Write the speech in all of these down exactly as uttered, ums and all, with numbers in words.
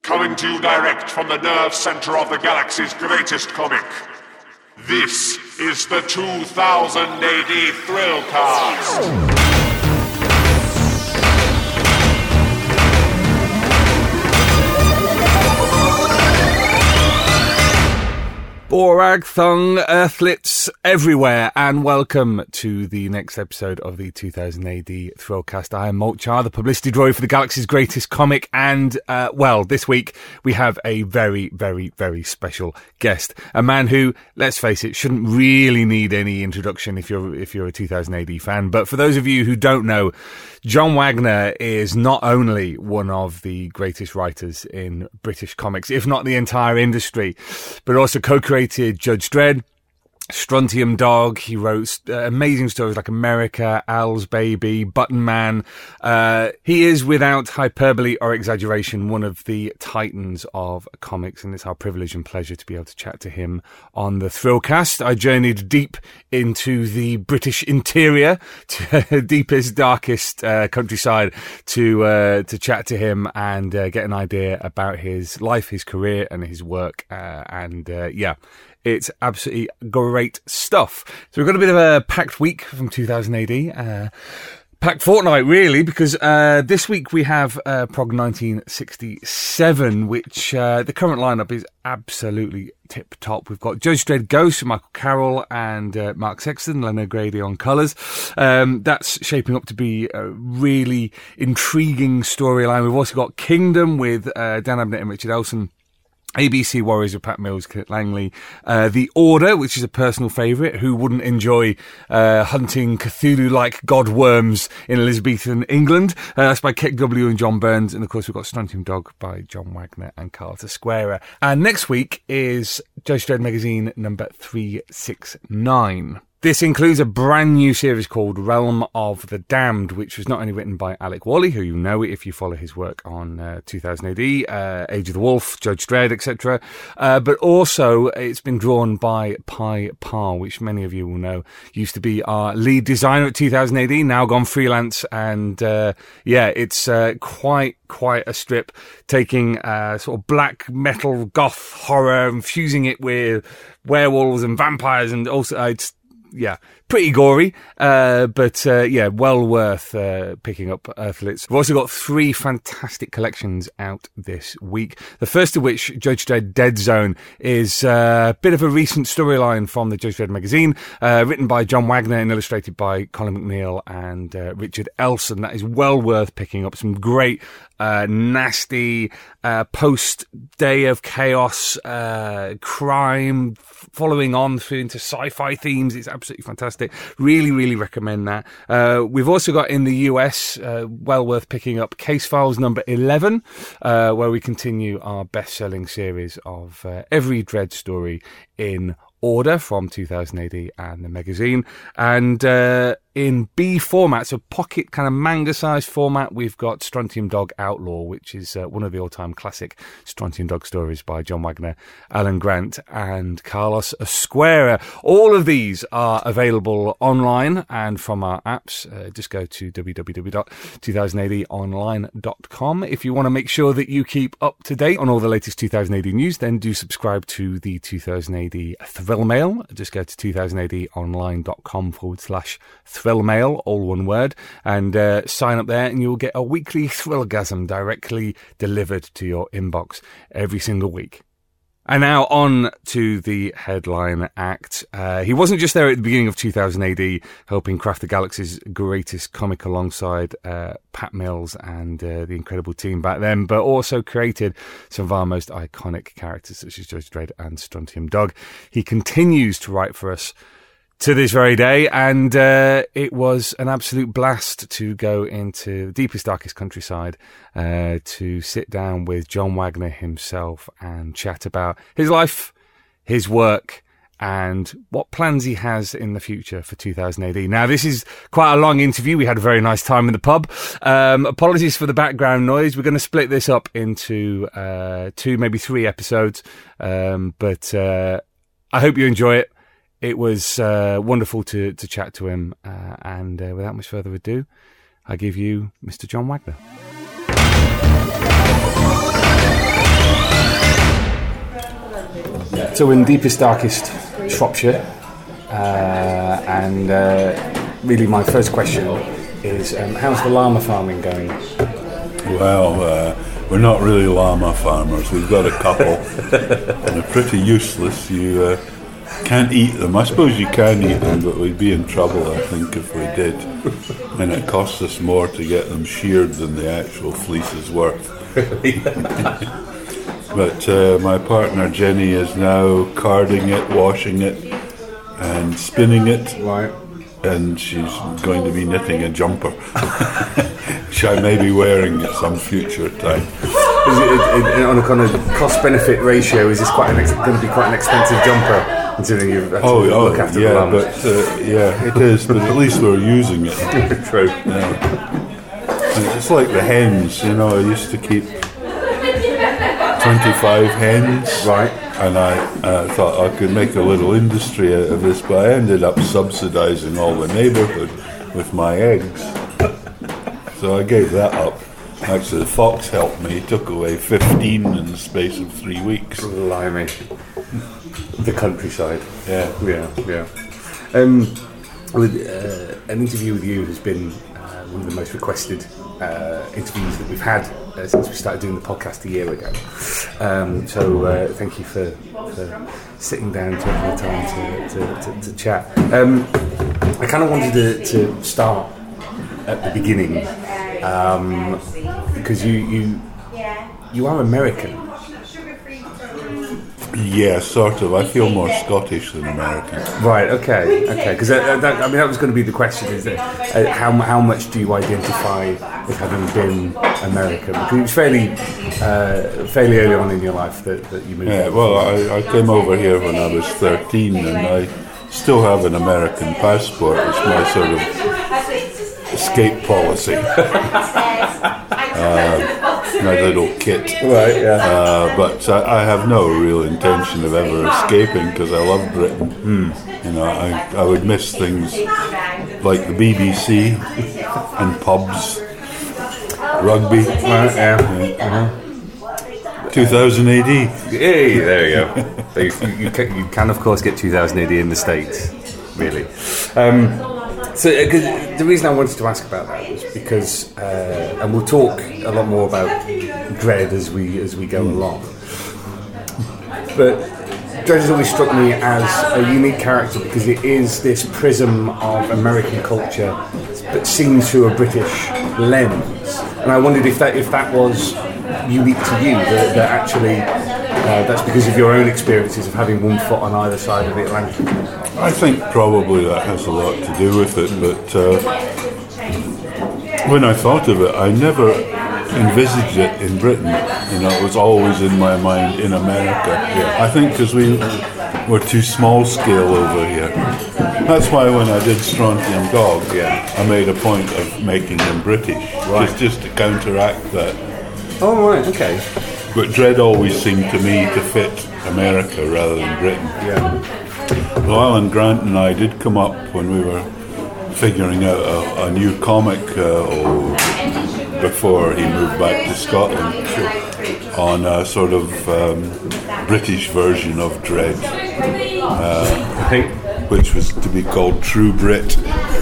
Coming to you direct from the nerve center of the galaxy's greatest comic. This is the two thousand A D Thrillcast. Borag, Thung, Earthlets everywhere, and welcome to the next episode of the two thousand A D Thrillcast. I am Molchar, the publicity droid for the galaxy's greatest comic, and, uh, well, this week we have a very, very, very special guest. A man who, let's face it, shouldn't really need any introduction if you're, if you're a two thousand A D fan, but for those of you who don't know, John Wagner is not only one of the greatest writers in British comics, if not the entire industry, but also co-created Judge Dredd, Strontium Dog. He wrote uh, amazing stories like America, Al's Baby, Button Man. Uh, he is, without hyperbole or exaggeration, one of the titans of comics, and it's our privilege and pleasure to be able to chat to him on the Thrillcast. I journeyed deep into the British interior, to deepest, darkest uh, countryside, to uh, to chat to him and uh, get an idea about his life, his career, and his work. Uh, and uh, yeah. It's absolutely great stuff. So we've got a bit of a packed week from two thousand A D. Uh, packed fortnight, really, because uh, this week we have uh, Prog nineteen sixty-seven, which uh, the current lineup is absolutely tip-top. We've got Judge Dredd Ghost, Michael Carroll and uh, Mark Sexton, Leonard Grady on colours. Um, that's shaping up to be a really intriguing storyline. We've also got Kingdom with uh, Dan Abnett and Richard Elson. A B C Warriors with Pat Mills, Kit Langley. Uh, The Order, which is a personal favourite. Who wouldn't enjoy uh, hunting Cthulhu-like god worms in Elizabethan England? Uh, that's by Kit W and John Burns. And, of course, we've got Strontium Dog by John Wagner and Carl Tesquera. And next week is Judge Dredd Magazine number three sixty-nine. This includes a brand new series called Realm of the Damned, which was not only written by Alec Worley, who you know if you follow his work on uh, two thousand A D, uh, Age of the Wolf, Judge Dredd, et cetera, uh, but also it's been drawn by Pi Parr, which many of you will know used to be our lead designer at two thousand A D, now gone freelance, and uh, yeah, it's uh, quite quite a strip, taking uh, sort of black metal goth horror and fusing it with werewolves and vampires, and also uh, it's yeah, pretty gory, uh, but uh, yeah, well worth uh, picking up Earthlets. We've also got three fantastic collections out this week. The first of which, Judge Dredd Dead Zone, is uh, a bit of a recent storyline from the Judge Dredd magazine, uh, written by John Wagner and illustrated by Colin McNeil and uh, Richard Elson. That is well worth picking up. Some great, uh, nasty, uh, post-Day of Chaos uh, crime, following on through into sci-fi themes. It's absolutely fantastic. Really, really recommend that. Uh, we've also got in the U S, uh, well worth picking up, Case Files number eleven, uh, where we continue our best-selling series of uh, every Dredd story in order from two thousand A D and the magazine. And uh, in B format, so pocket kind of manga-sized format, we've got Strontium Dog Outlaw, which is uh, one of the all-time classic Strontium Dog stories by John Wagner, Alan Grant and Carlos Esquera. All of these are available online and from our apps. Uh, just go to w w w dot two thousand A D online dot com. If you want to make sure that you keep up to date on all the latest two thousand A D news, then do subscribe to the two thousand A D Thrill Mail. Just go to two thousand A D online dot com forward slash Thrill Mail, all one word, and uh, sign up there and you'll get a weekly Thrillgasm directly delivered to your inbox every single week. And now on to the headline act. Uh, he wasn't just there at the beginning of two thousand A D helping craft the galaxy's greatest comic alongside uh, Pat Mills and uh, the incredible team back then, but also created some of our most iconic characters such as Judge Dredd and Strontium Dog. He continues to write for us to this very day, and uh, it was an absolute blast to go into the deepest, darkest countryside uh, to sit down with John Wagner himself and chat about his life, his work, and what plans he has in the future for two thousand A D. Now, this is quite a long interview. We had a very nice time in the pub. Um, apologies for the background noise. We're going to split this up into uh, two, maybe three episodes, um, but uh, I hope you enjoy it. It was uh, wonderful to, to chat to him, uh, and uh, without much further ado, I give you Mister John Wagner. So we're in deepest, darkest Shropshire, uh, and uh, really my first question is, um, how's the llama farming going? Well, uh, we're not really llama farmers. We've got a couple, and they're pretty useless. You uh, can't eat them. I suppose you can eat them, but we'd be in trouble, I think, if we did. And it costs us more to get them sheared than the actual fleece is worth. But uh, my partner Jenny is now carding it, washing it, and spinning it. Right. And she's going to be knitting a jumper, which I may be wearing at some future time. Is it, it, it, on a kind of cost-benefit ratio, is this quite an ex- going to be quite an expensive jumper, considering you've had to Oh, oh look after yeah, the llamas? but uh, yeah, it is. But at least we're using it. True. Yeah. And it's like the hens, you know. I used to keep twenty-five hens, Right. and I uh, thought I could make a little industry out of this, but I ended up subsidising all the neighbourhood with my eggs. So I gave that up. Actually, the fox helped me. He took away fifteen in the space of three weeks. Blimey. The countryside. Yeah. Yeah, yeah. Um, with, uh, an interview with you has been uh, one of the most requested uh, interviews that we've had uh, since we started doing the podcast a year ago. Um, so uh, thank you for, for sitting down, taking the time to, to, to, to chat. Um, I kind of wanted to, to start at the beginning um, because you, you you are American. Yeah, sort of. I feel more Scottish than American. Right. Okay. Okay. Because I mean, that was going to be the question: is that uh, how how much do you identify with having been American? Because it was fairly uh, fairly early on in your life that, that you moved. Yeah. Well, I, I came over here when I was thirteen, and I still have an American passport. It's my sort of escape policy. uh, my little kit. Right. Yeah. Uh, but I, I have no real intention of ever escaping because I love Britain. Mm. You know, I, I would miss things like the B B C and pubs, rugby. Right, yeah. Yeah. Uh-huh. two thousand A D. Hey, there you go. So you, you, can, you can, of course, get two thousand A D in the States, really. Um, so uh, the reason I wanted to ask about that was because, uh, and we'll talk a lot more about Dredd as we as we go mm. along, but Dredd has always struck me as a unique character because it is this prism of American culture but seen through a British lens. And I wondered if that if that was unique to you, that, that actually uh, that's because of your own experiences of having one foot on either side of the Atlantic. I think probably that has a lot to do with it, but uh, when I thought of it, I never envisaged it in Britain. You know, it was always in my mind in America. Yeah. I think because we were too small scale over here. That's why when I did Strontium Dog, yeah. I made a point of making him British, right. just, just to counteract that. Oh, right, okay. But Dredd always seemed to me to fit America rather than Britain. Yeah. Well, Alan Grant and I did come up when we were figuring out a, a new comic uh, oh, before he moved back to Scotland on a sort of um, British version of Dredd, uh, which was to be called True Brit.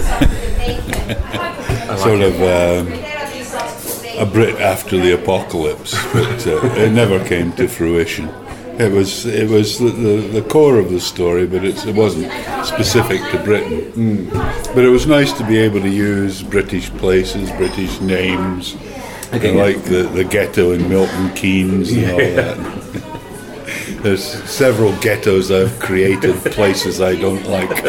Sort of um, a Brit after the apocalypse, but uh, it never came to fruition. It was it was the, the, the core of the story, but it's, it wasn't specific to Britain. Mm. But it was nice to be able to use British places, British names, okay, yeah. like the, the ghetto in Milton Keynes and all yeah. that. There's several ghettos I've created, places I don't like.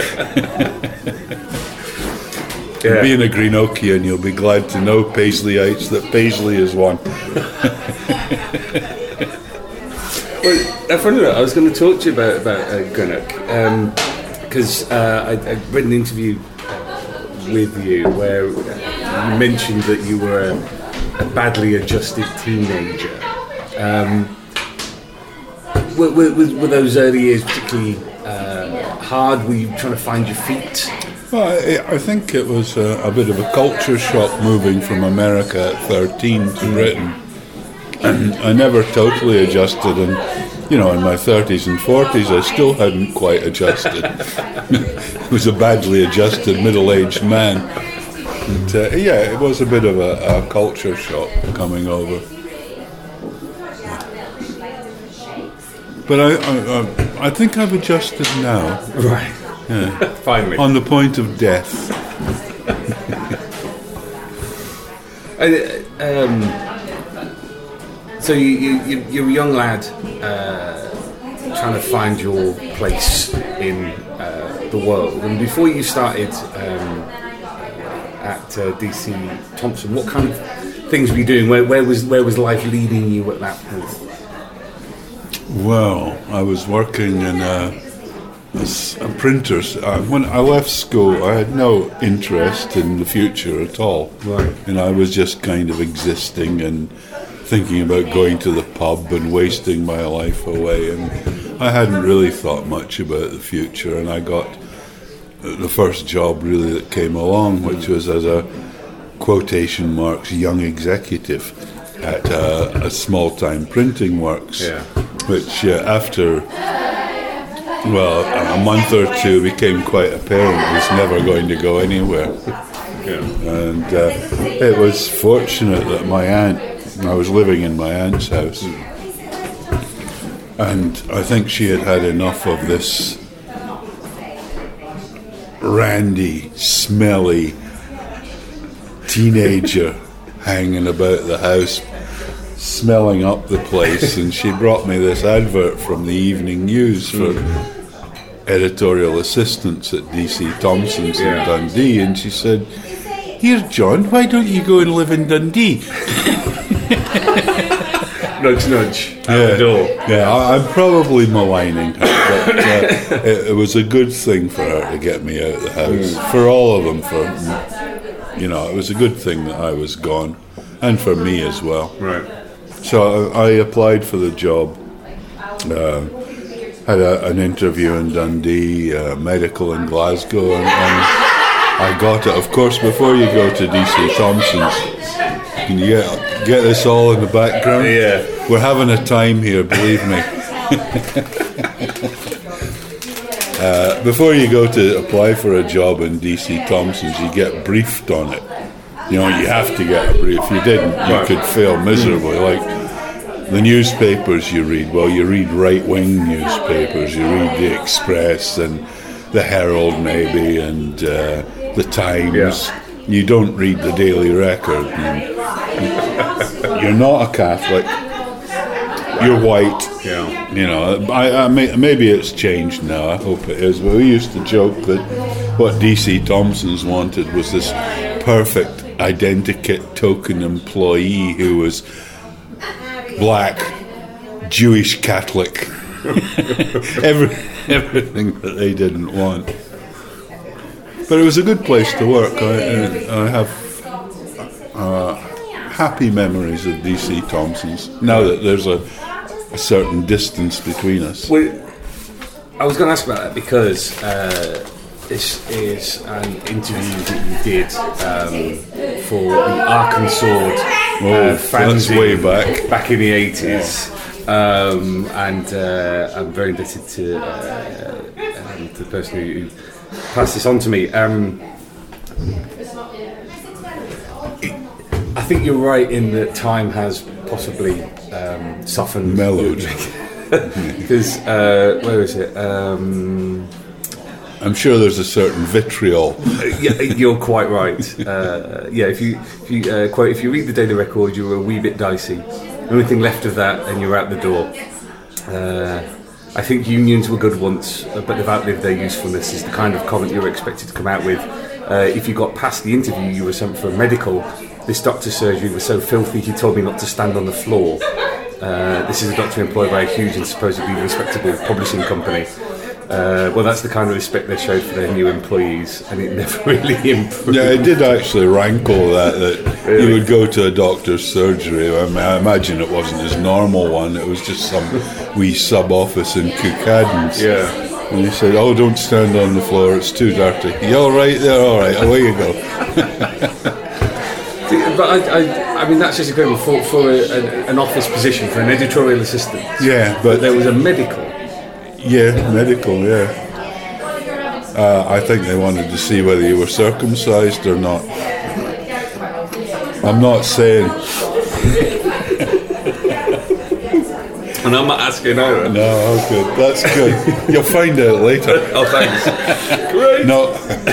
Yeah. Being a Greenokian, you'll be glad to know, Paisleyites, that Paisley is one. Well, funny enough, I was going to talk to you about about uh, Greenock because um, uh, I, I read an interview with you where you mentioned that you were a, a badly adjusted teenager. Um, were, were, were those early years particularly uh, hard? Were you trying to find your feet? Well, I, I think it was a, a bit of a culture shock moving from America at thirteen to Britain. And I never totally adjusted, and you know, in my thirties and forties, I still hadn't quite adjusted. I was a badly adjusted middle-aged man. And, uh, yeah, it was a bit of a, a culture shock coming over. But I, I, I think I've adjusted now. Right. Yeah. Finally. On the point of death. uh, um, so you, you, you're a young lad uh, trying to find your place in uh, the world. And before you started um, at uh, D C Thomson, what kind of things were you doing? Where, where was where was life leading you at that point? Well, I was working in a, a, a printer's. Uh, when I left school, I had no interest in the future at all. Right. And I was just kind of existing and thinking about going to the pub and wasting my life away. And I hadn't really thought much about the future. And I got the first job really that came along, which was as a quotation marks young executive at a, a small-time printing works. Yeah. Which uh, after, well, a month or two became quite apparent was never going to go anywhere. Yeah. And uh, it was fortunate that my aunt, I was living in my aunt's house, and I think she had had enough of this randy, smelly teenager hanging about the house, smelling up the place, and she brought me this advert from the Evening News for editorial assistants at D C Thomson's Yeah. in Dundee, and she said, "Here, John, why don't you go and live in Dundee?" Nudge, nudge. Out Yeah, the door. yeah. I, I'm probably maligning her, but uh, it, it was a good thing for her to get me out of the house. Mm. For all of them, for you know, it was a good thing that I was gone, and for me as well. Right. So I, I applied for the job. Uh, had a, an interview in Dundee, uh, medical in Glasgow, and, and I got it. Of course, before you go to D C Thomson's, can you get, get this all in the background? Yeah. We're having a time here, believe me. uh, before you go to apply for a job in D C Thomson's, you get briefed on it. You know, you have to get a brief. If you didn't, you could fail miserably. Like the newspapers you read, well, you read right-wing newspapers. You read the Express and the Herald, maybe, and uh, the Times. Yeah. You don't read the Daily Record. And you're not a Catholic. You're white. Yeah. You know, I, I may, maybe it's changed now. I hope it is. But we used to joke that what D C Thomson's wanted was this perfect identikit token employee who was black, Jewish, Catholic. Every, everything that they didn't want. But it was a good place to work. I, I have uh, happy memories of D C Thomson's, now that there's a, a certain distance between us. Well, I was going to ask about that because uh, this is an interview that you did um, for the Arkansas uh, Oh, that's way back. back in the eighties. Um, and uh, I'm very indebted to, uh, um, to the person who passed this on to me. Um, I think you're right in that time has possibly um, softened. Mellowed. Because, uh, where is it? Um, I'm sure there's a certain vitriol. yeah, you're quite right. Uh, yeah, if you, if you uh, quote, if you read the Daily Record, you were a wee bit dicey. The only thing left of that, and you're out the door. Uh, I think unions were good once, uh, but they've outlived their usefulness. Is the kind of comment you were expected to come out with. Uh, if you got past the interview, you were sent for a medical. This doctor's surgery was so filthy, he told me not to stand on the floor. Uh, this is a doctor employed by a huge and supposedly respectable publishing company. Uh, well, that's the kind of respect they showed for their new employees, and it never really improved. Yeah, it did actually rankle that, that really? You would go to a doctor's surgery. I, mean, I imagine it wasn't his normal one. It was just some wee sub-office in Cookadens. Yeah. And he said, "Oh, don't stand on the floor, it's too dirty." "You all right there? All right, away you go." but I, I, I mean, that's just incredible for, for a, an, an office position, for an editorial assistant. Yeah, but, but there was a medical. Yeah, medical, yeah. Uh, I think they wanted to see whether you were circumcised or not. I'm not saying... And I'm not asking either. No, oh good, that's good. You'll find out later. Oh, thanks. Great. No.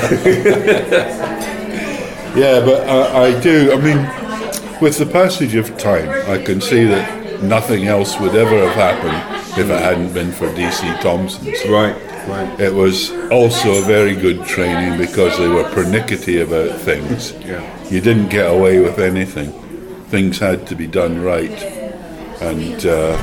Yeah, but I, I do, I mean, with the passage of time, I can see that nothing else would ever have happened if it hadn't been for D C Thomson's. Right, right. It was also a very good training because they were pernickety about things. Yeah. You didn't get away with anything. Things had to be done right. And uh,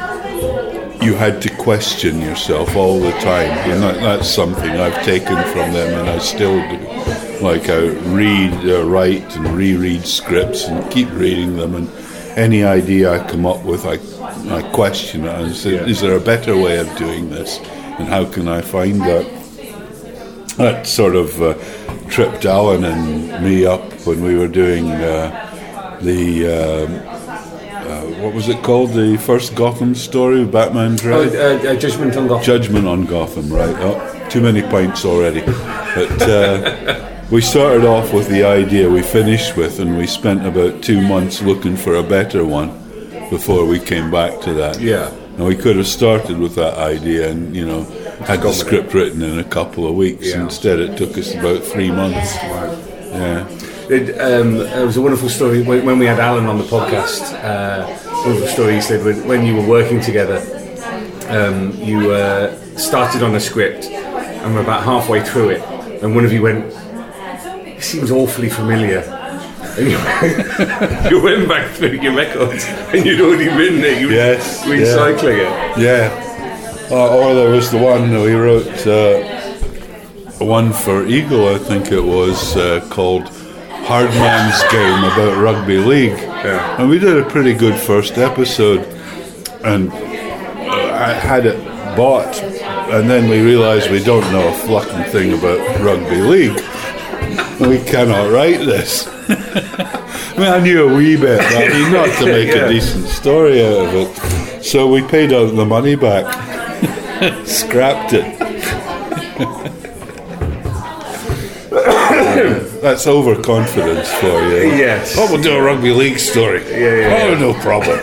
you had to question yourself all the time. And that, that's something I've taken from them and I still do. Like I read, uh, write and reread scripts and keep reading them, and any idea I come up with, I, I question it and say, yeah. Is there a better way of doing this? And how can I find that? That sort of uh, tripped Alan and me up when we were doing uh, the, um, uh, what was it called? The first Gotham story, Batman Dread? Oh, uh, uh, Judgment on Gotham. Judgment on Gotham, right. Oh, too many pints already. But uh, we started off with the idea we finished with, and we spent about two months looking for a better one before we came back to that. Yeah. And we could have started with that idea and, you know, had the script written in a couple of weeks. Yeah. Instead, it took us about three months. Right. Yeah. It, um, it was a wonderful story when, when we had Alan on the podcast. Uh, wonderful story. He said when, when you were working together, um, you uh, started on a script and were about halfway through it, and one of you went, "It seems awfully familiar." And you, you went back through your records, and you'd already written it. You were yes, recycling yeah. it. Yeah. Uh, or there was the one that we wrote, uh, one for Eagle, I think it was, uh, called Hard Man's Game about rugby league. Yeah. And we did a pretty good first episode, and uh, I had it bought, and then we realised we don't know a flucking thing about rugby league. We cannot write this. I mean, I knew a wee bit, but I mean, not to make yeah. a decent story out of it. So we paid out the money back, scrapped it. That's overconfidence for you. Yes. Oh, we'll do a rugby league story. Yeah, yeah, oh, yeah. no problem.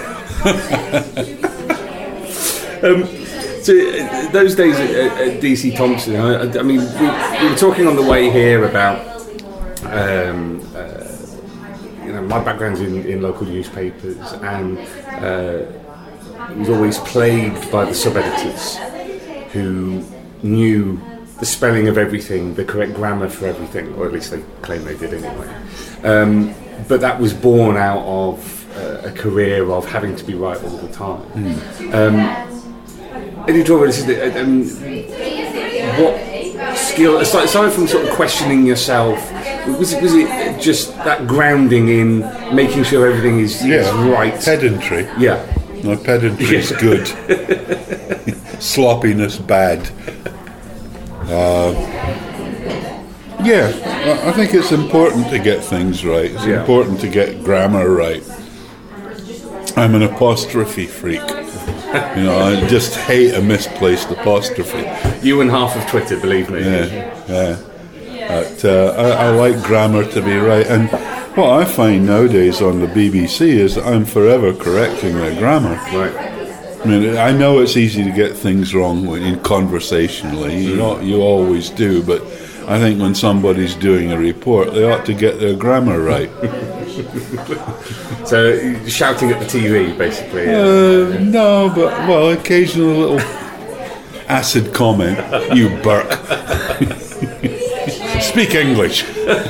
um, so uh, those days at, at D C Thomson, I, I mean, we, we were talking on the way here about, um, uh, you know, my background's in, in local newspapers, and uh, it was always plagued by the sub-editors who knew the spelling of everything, the correct grammar for everything, or at least they claim they did anyway. Um, but that was born out of uh, a career of having to be right all the time. Mm. Um, editorial assistant, um, what skill, aside, aside from sort of questioning yourself, was it, was it just that grounding in making sure everything is, yeah. is right? Pedantry. Yeah. No, pedantry is good. Sloppiness bad. Uh, yeah, I think it's important to get things right. It's yeah. important to get grammar right. I'm an apostrophe freak. You know, I just hate a misplaced apostrophe. You and half of Twitter, believe me. Yeah, yeah. But, uh, I, I like grammar to be right. And what I find nowadays on the B B C is that I'm forever correcting their grammar. Right. I mean, I know it's easy to get things wrong when, in conversationally. You know, you always do, but I think when somebody's doing a report, they ought to get their grammar right. So, shouting at the T V, basically. Uh, no, but, well, occasionally a little acid comment. You Burke. Speak English.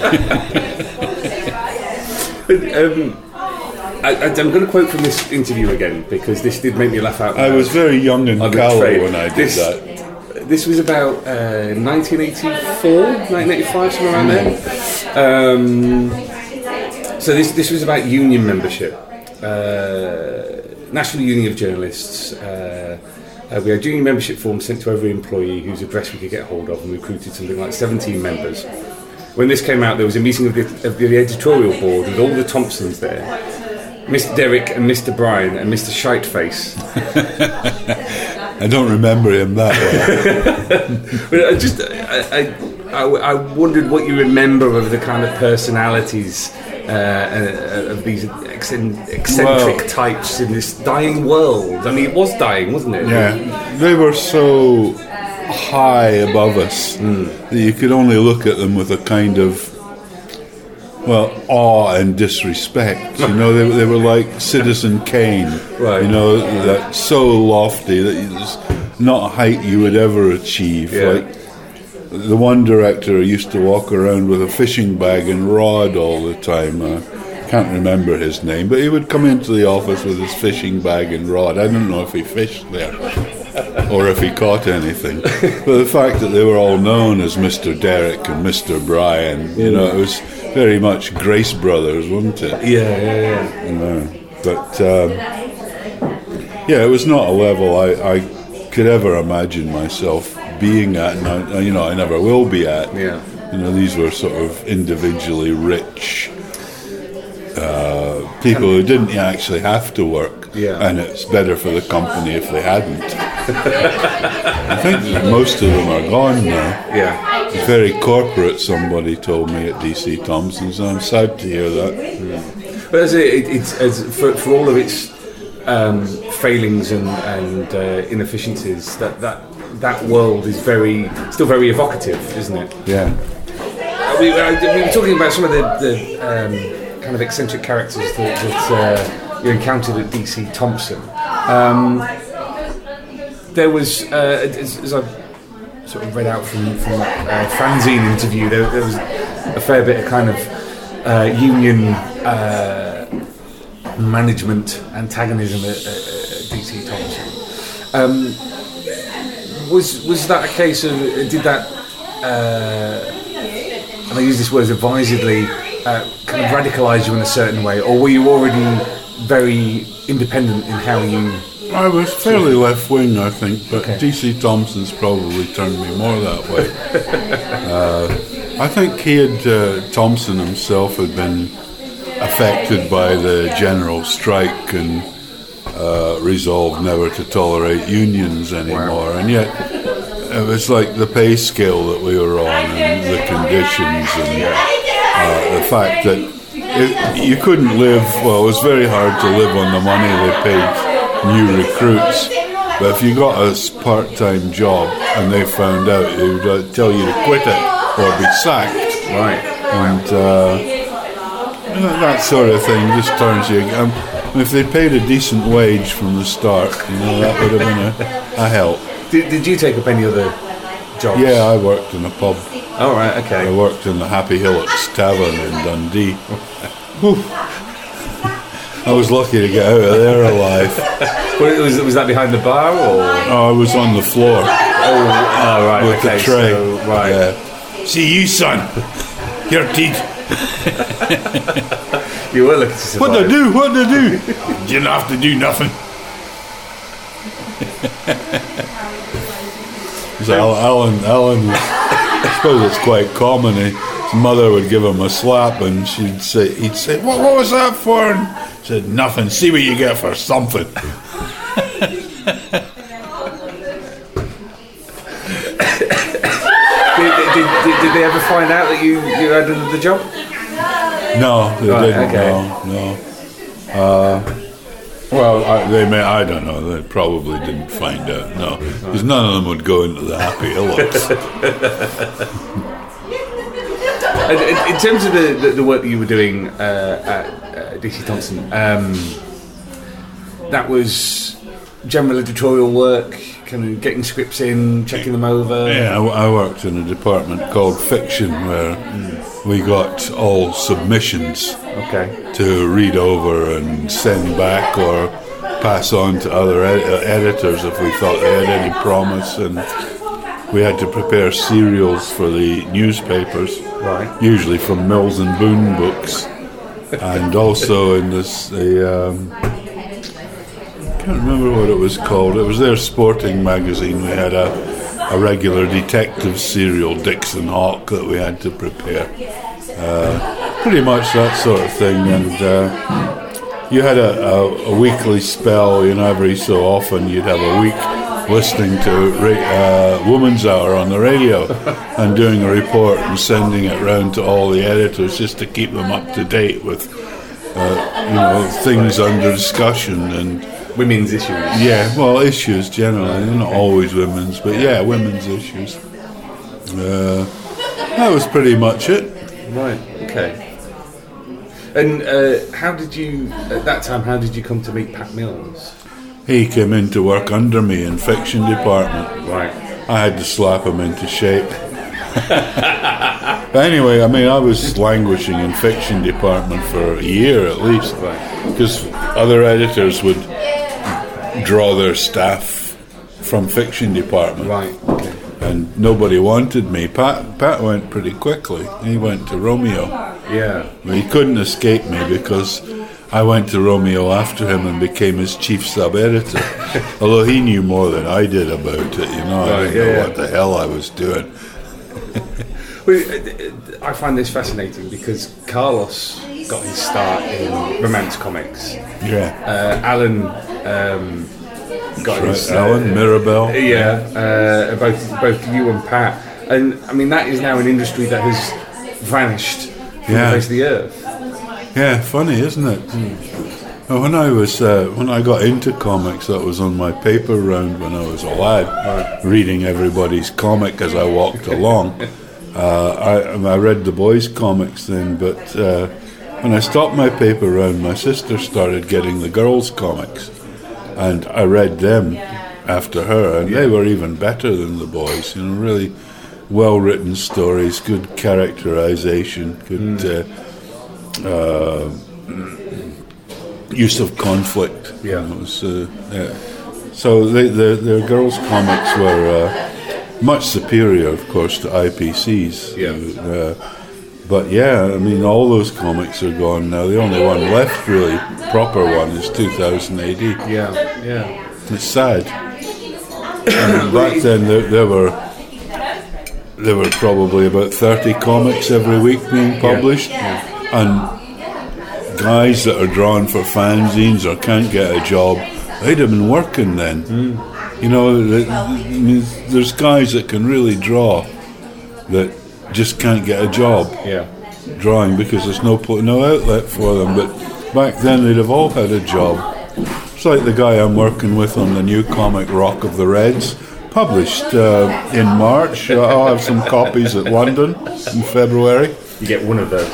um, I, I, I'm going to quote from this interview again, because this did make me laugh out loud. I was very young and callow when I did this, that. This was about uh, nineteen eighty-four, nineteen eighty-five, somewhere around there. Um, so this this was about union membership. Uh, National Union of Journalists. Uh, uh, we had union membership forms sent to every employee whose address we could get hold of, and we recruited something like seventeen members. when this came out, there was a meeting of the, of the editorial board with all the Thompsons there, Mister Derrick and Mister Bryan and Mister Shiteface. I don't remember him that well. But I just, I, I, I wondered what you remember of the kind of personalities uh, of these eccentric well, types in this dying world. I mean, it was dying, wasn't it? Yeah, they were so high above us mm. that you could only look at them with a kind of, well, awe and disrespect. You know, they, they were like Citizen Kane. Right. You know, that so lofty that there's not a height you would ever achieve. Yeah. Like the one director used to walk around with a fishing bag and rod all the time. I uh, can't remember his name, but he would come into the office with his fishing bag and rod. I don't know if he fished there or if he caught anything. But the fact that they were all known as Mister Derrick and Mister Bryan, you know, it was very much Grace Brothers, wasn't it? Yeah, yeah, yeah. You know, but um, yeah, it was not a level I, I could ever imagine myself being at, and I, you know, I never will be at. Yeah. You know, these were sort of individually rich uh, people who didn't actually have to work, yeah. and it's better for the company if they hadn't. I think that most of them are gone now. Yeah. It's very corporate, somebody told me at D C Thompson's, and I'm sad to hear that. Mm. But as it, it's as for, for all of its um, failings and, and uh, inefficiencies, that, that that world is very still very evocative, isn't it? Yeah. We, uh, we were talking about some of the, the um, kind of eccentric characters that, that uh, you encountered at D C Thompson. Um, there was, uh, as, as I sort of read out from, from that uh, fanzine interview, there, there was a fair bit of kind of uh, union uh, management antagonism at, at, at D C Thompson. Um, was was that a case of, did that, uh, and I use this word advisedly, uh, kind of radicalise you in a certain way, or were you already very independent in how you... I was fairly left-wing, I think, but okay. D C Thompson's probably turned me more that way. uh, I think he had, uh, Thompson himself had been affected by the general strike and uh, resolved never to tolerate unions anymore, wow. and yet it was like the pay scale that we were on and the conditions and uh, the fact that it, you couldn't live, well, it was very hard to live on the money they paid new recruits, but if you got a part-time job and they found out, they would uh, tell you to quit it or be sacked. Right. And uh, that sort of thing just turns you. Um, if they paid a decent wage from the start, you know, that would have been a, a help. Did, did you take up any other jobs? Yeah, I worked in a pub. Oh, right, okay. I worked in the Happy Hillocks Tavern in Dundee. I was lucky to get out of there alive. was, was that behind the bar, or? Oh, I was on the floor. Oh, oh right, with okay, the tray. So, right. Yeah. See you, son. Your teeth. You were looking to survive. What'd I do? What'd I do? Didn't have to do nothing. So Alan, Alan, I suppose it's quite common. His mother would give him a slap, and she'd say, he'd say, "What, what was that for?" And he said, "Nothing. See what you get for something." did, did, did, did they ever find out that you, you had another job? No, they right, didn't. Okay. No, no. Uh, well, I, they may. I don't know. They probably didn't find out. No, because none of them would go into the Happy Hillocks. In terms of the, the, the work that you were doing uh, at uh, D C Thompson, um, that was general editorial work, kind of getting scripts in, checking them over. Yeah, I, I worked in a department called Fiction, where mm. we got all submissions okay. to read over and send back or pass on to other ed- uh, editors if we thought they had any promise, and we had to prepare serials for the newspapers, right. usually from Mills and Boon books, and also in this the um, can't remember what it was called. It was their sporting magazine. We had a, a regular detective serial, Dixon Hawk, that we had to prepare. Uh, pretty much that sort of thing. And uh, you had a, a, a weekly spell, you know, every so often you'd have a week listening to uh, Woman's Hour on the radio and doing a report and sending it round to all the editors just to keep them up to date with, uh, you know, things under discussion and women's issues. Yeah, well, issues generally, not always women's, but yeah, women's issues. Uh, that was pretty much it. Right. Okay. And uh, how did you, at that time, how did you come to meet Pat Mills? He came in to work under me in fiction department. Right. I had to slap him into shape. But anyway, I mean, I was languishing in fiction department for a year at least, because other editors would draw their staff from fiction department. Right. Okay. And nobody wanted me. Pat Pat went pretty quickly. He went to Romeo. Yeah. But he couldn't escape me because I went to Romeo after him and became his chief sub-editor. Although he knew more than I did about it, you know. Right, I didn't yeah, know yeah. what the hell I was doing. Well, I find this fascinating because Carlos got his start in romance comics. Yeah. Uh, Alan um, got Right, his... Alan, uh, Mirabelle. Yeah, uh, both both you and Pat. And, I mean, that is now an industry that has vanished from Yeah. the face of the earth. Yeah, funny, isn't it? Mm. Well, when I was uh, when I got into comics, that was on my paper round when I was a lad, right. reading everybody's comic as I walked along. Uh, I, I read the boys' comics then, but uh, when I stopped my paper round, my sister started getting the girls' comics, and I read them after her, and they were even better than the boys. You know, really well-written stories, good characterization, good. Mm. Uh, Uh, use of conflict. Yeah. It was, uh, yeah. So they, the, their girls' comics were uh, much superior, of course, to I P C's. Yeah. Uh, but yeah, I mean, all those comics are gone now. The only one left, really, proper one, is two thousand A D. Yeah, yeah. It's sad. And back then, there, there were there were probably about thirty comics every week being published. Yeah. Yeah. And guys that are drawn for fanzines or can't get a job, they'd have been working then. Mm. You know, there's guys that can really draw that just can't get a job yeah. drawing because there's no no outlet for them. But back then they'd have all had a job. It's like the guy I'm working with on the new comic Rock of the Reds, published uh, in March. I'll have some copies at London in February. You get one of those.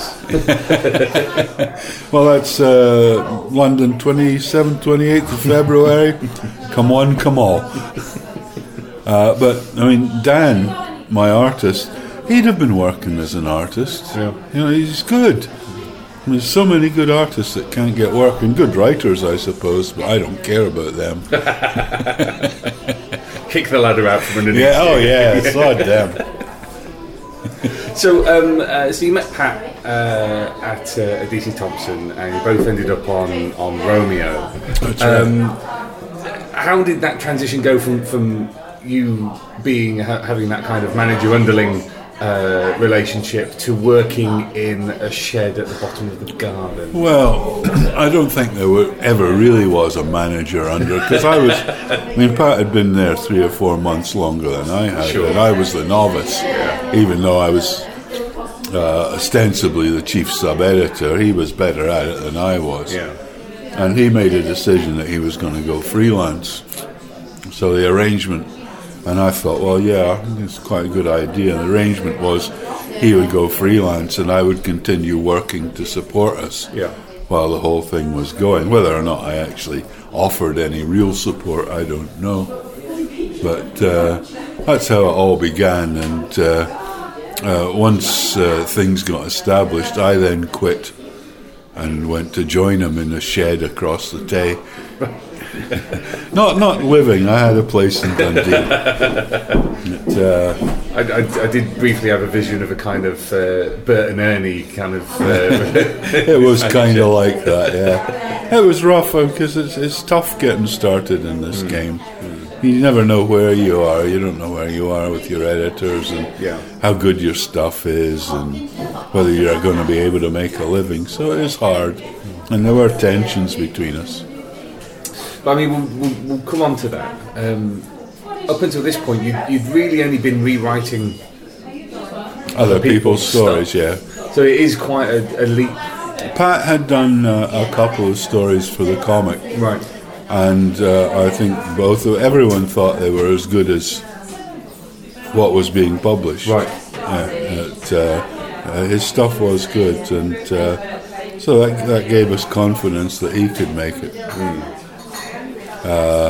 Well, that's uh, London, twenty-seventh, twenty-eighth of February. Come one, come all. Uh, but, I mean, Dan, my artist, he'd have been working as an artist. Yeah. You know, he's good. I mean, there's so many good artists that can't get work, and good writers, I suppose, but I don't care about them. Kick the ladder out from underneath. Yeah, oh yeah, sod them. So, um, uh, so you met Pat uh, at uh, D C Thompson, and you both ended up on, on Romeo. That's um, right. How did that transition go from from you being ha- having that kind of manager-underling uh, relationship to working in a shed at the bottom of the garden? Well, I don't think there were, ever really was a manager under, because I was, I mean, Pat had been there three or four months longer than I had, Sure. and I was the novice, Yeah. even though I was uh, ostensibly the chief sub-editor. He was better at it than I was. Yeah. And he made a decision that he was going to go freelance. So the arrangement, and I thought, well, yeah, it's quite a good idea. The arrangement was he would go freelance and I would continue working to support us Yeah. while the whole thing was going. Whether or not I actually offered any real support, I don't know. But uh, that's how it all began. And uh, uh, once uh, things got established, I then quit and went to join him in a shed across the Tay. not not living. I had a place in Dundee. It, uh, I, I, I did briefly have a vision of a kind of uh, Bert and Ernie kind of. Uh, it was kind of like that, yeah. It was rough because it's it's tough getting started in this mm. game. Mm. You never know where you are. You don't know where you are with your editors and yeah. how good your stuff is and whether you're going to be able to make a living. So it is hard, and there were tensions between us. But I mean, we'll, we'll, we'll come on to that. Um, up until this point, you, you'd really only been rewriting other people's, people's stories, stuff. yeah. So it is quite a, a leap. Pat had done uh, a couple of stories for the comic, right? And uh, I think both of, everyone thought they were as good as what was being published. Right. Yeah, it, uh, uh, his stuff was good, and uh, so that, that gave us confidence that he could make it. Mm. Uh,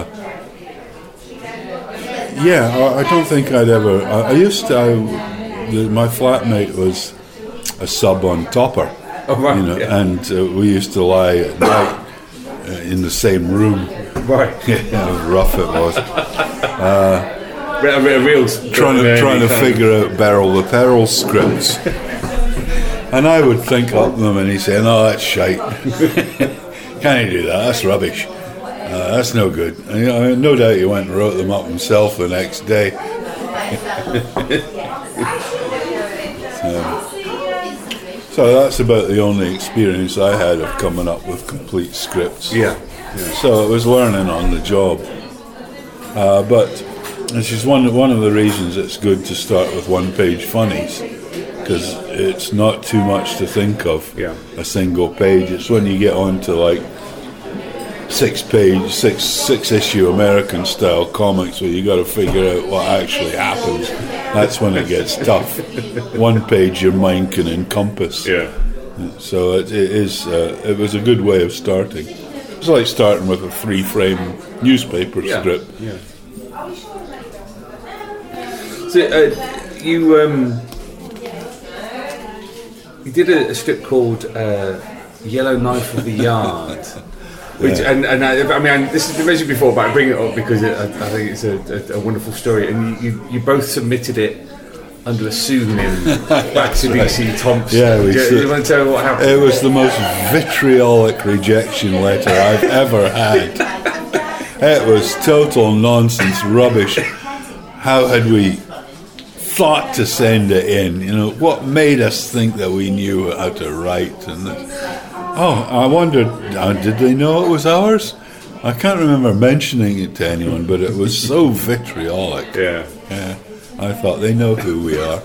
yeah, I, I don't think I'd ever. I, I used to. I, the, my flatmate was a sub on Topper, oh, right, you know, yeah. and uh, we used to lie at night in the same room. Right. Yeah, how rough it was. Uh, a, a real trying to trying to figure out Beryl the Peril scripts. And I would think up them and he'd say, "No, that's shite. Can't you do that? That's rubbish. Uh, that's no good." And, you know, no doubt he went and wrote them up himself the next day. so, so that's about the only experience I had of coming up with complete scripts. Yeah. Yeah. So it was learning on the job. Uh, but this is one, one of the reasons it's good to start with one-page funnies, because it's not too much to think of, yeah. a single page. It's when you get on to like six-page, six, six-issue American-style comics where you got to figure out what actually happens. That's when it gets tough. One page your mind can encompass. Yeah. So it, it is. Uh, it was a good way of starting. It's like starting with a three-frame newspaper yeah. strip. Yeah. So uh, you um, you did a, a strip called uh, Yellow Knife of the Yard, which yeah. and, and I, I mean this has been mentioned before, but I bring it up because it, I, I think it's a, a, a wonderful story, and you, you, you both submitted it under a pseudonym back to D C Thompson. Yeah, we do, you, do you want to tell me what happened? It was the most vitriolic rejection letter I've ever had. It was total nonsense, rubbish. How had we thought to send it in? You know, what made us think that we knew how to write? And oh, I wondered, uh, did they know it was ours? I can't remember mentioning it to anyone, but it was so vitriolic. Yeah. Yeah. I thought they know who we are.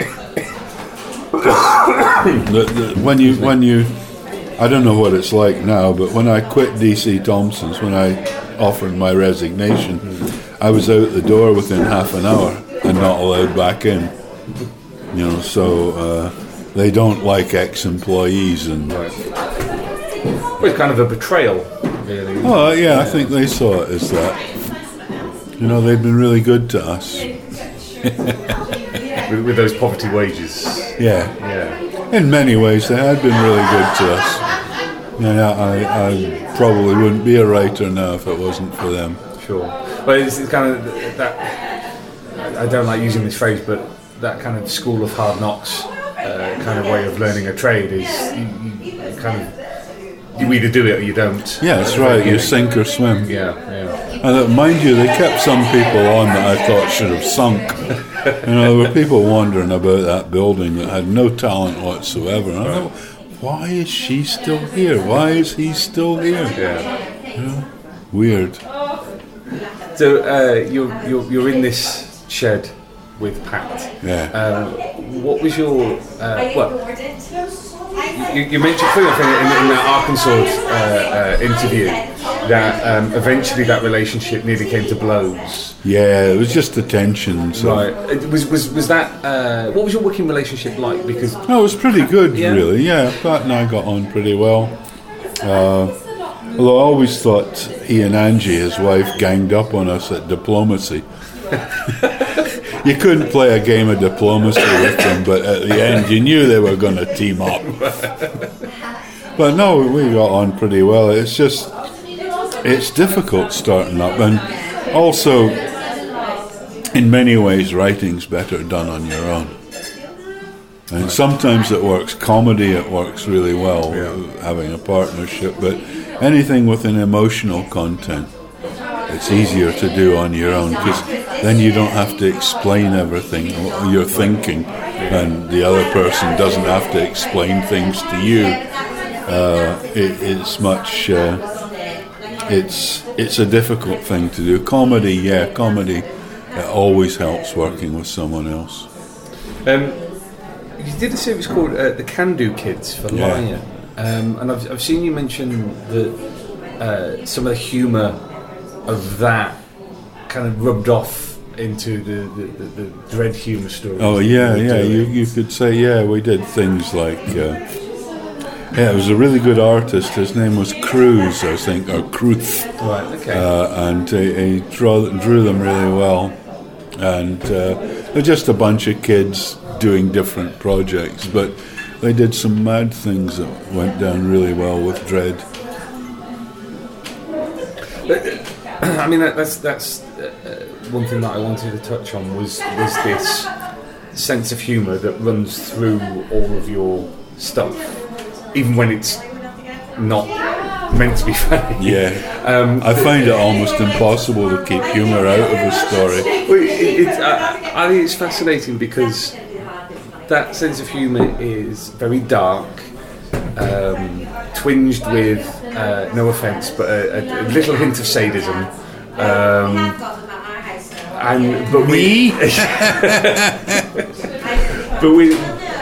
the, the, when you, when you, I don't know what it's like now, but when I quit D C Thompson's, when I offered my resignation, I was out the door within half an hour and not allowed back in. You know, so uh, they don't like ex-employees, and right. Well, it's kind of a betrayal, really. Oh yeah, I think they saw it as that. You know, they've been really good to us. with, with those poverty wages. Yeah. Yeah. In many ways, they had been really good to us. Yeah, I, I probably wouldn't be a writer now if it wasn't for them. Sure. But it's kind of that. I don't like using this phrase, but that kind of school of hard knocks uh, kind of way of learning a trade is you, you kind of you either do it or you don't. Yeah, that's right. You sink or swim. Yeah, yeah. And mind you, they kept some people on that I thought should have sunk. You know, there were people wandering about that building that had no talent whatsoever. And I thought, why is she still here? Why is he still here? Yeah. You know, weird. So uh, you're, you're you're in this shed with Pat. Yeah. Um, what was your uh, well? You, you mentioned clearly in, in that Arkansas uh, uh, interview that um, eventually that relationship nearly came to blows. Yeah, it was just the tension. So. Right. Was was was that? Uh, what was your working relationship like? Because oh, it was pretty good, yeah. really. Yeah, Pat and I got on pretty well. Uh, although I always thought he and Angie, his wife, ganged up on us at diplomacy. You couldn't play a game of diplomacy with them, but at the end you knew they were going to team up. But no, we got on pretty well. It's just it's difficult starting up, and also, in many ways, writing's better done on your own. And sometimes it works. Comedy, it works really well, yeah. having a partnership. But anything with an emotional content, it's easier to do on your own, because then you don't have to explain everything you're thinking, and the other person doesn't have to explain things to you. Uh, it, it's much. Uh, it's it's a difficult thing to do. Comedy, yeah, comedy. It always helps working with someone else. Um, you did a series called uh, The Can Do Kids for yeah. Lion, um, and I've I've seen you mention that uh, some of the humour of that kind of rubbed off into the, the, the, the dread humour stories. Oh yeah, yeah. You you could say yeah. We did things like uh, yeah. It was a really good artist. His name was Cruz, I think, or Cruz. Right. Okay. Uh, and he, he drew drew them really well, and uh, they're just a bunch of kids doing different projects, but they did some mad things that went down really well with dread. I mean, that, that's that's uh, one thing that I wanted to touch on was was this sense of humour that runs through all of your stuff, even when it's not meant to be funny. Yeah, um, I find it almost impossible to keep humour out of a story. Well, it, it, I, I think it's fascinating because that sense of humour is very dark, um, twinged with, uh, no offence, but a, a little hint of sadism. Um, and but me, but with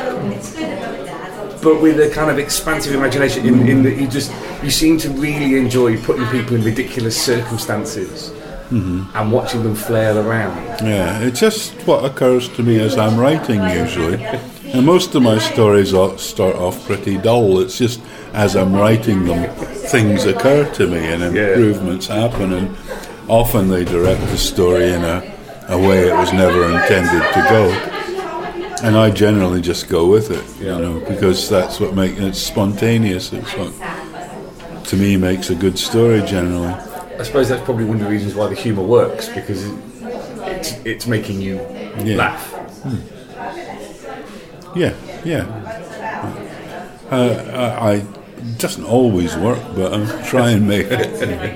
but with a kind of expansive imagination. In, in that you just you seem to really enjoy putting people in ridiculous circumstances mm-hmm. and watching them flail around. Yeah, it's just what occurs to me as I'm writing usually. And most of my stories start off pretty dull. It's just as I'm writing them, things occur to me and improvements yeah. happen, and often they direct the story in a, a way it was never intended to go. And I generally just go with it, yeah. you know, because that's what makes it spontaneous. It's what, to me, makes a good story generally. I suppose that's probably one of the reasons why the humour works, because it's, it's making you yeah. laugh. Hmm. Yeah, yeah. Uh, I, I it doesn't always work, but I try and make it.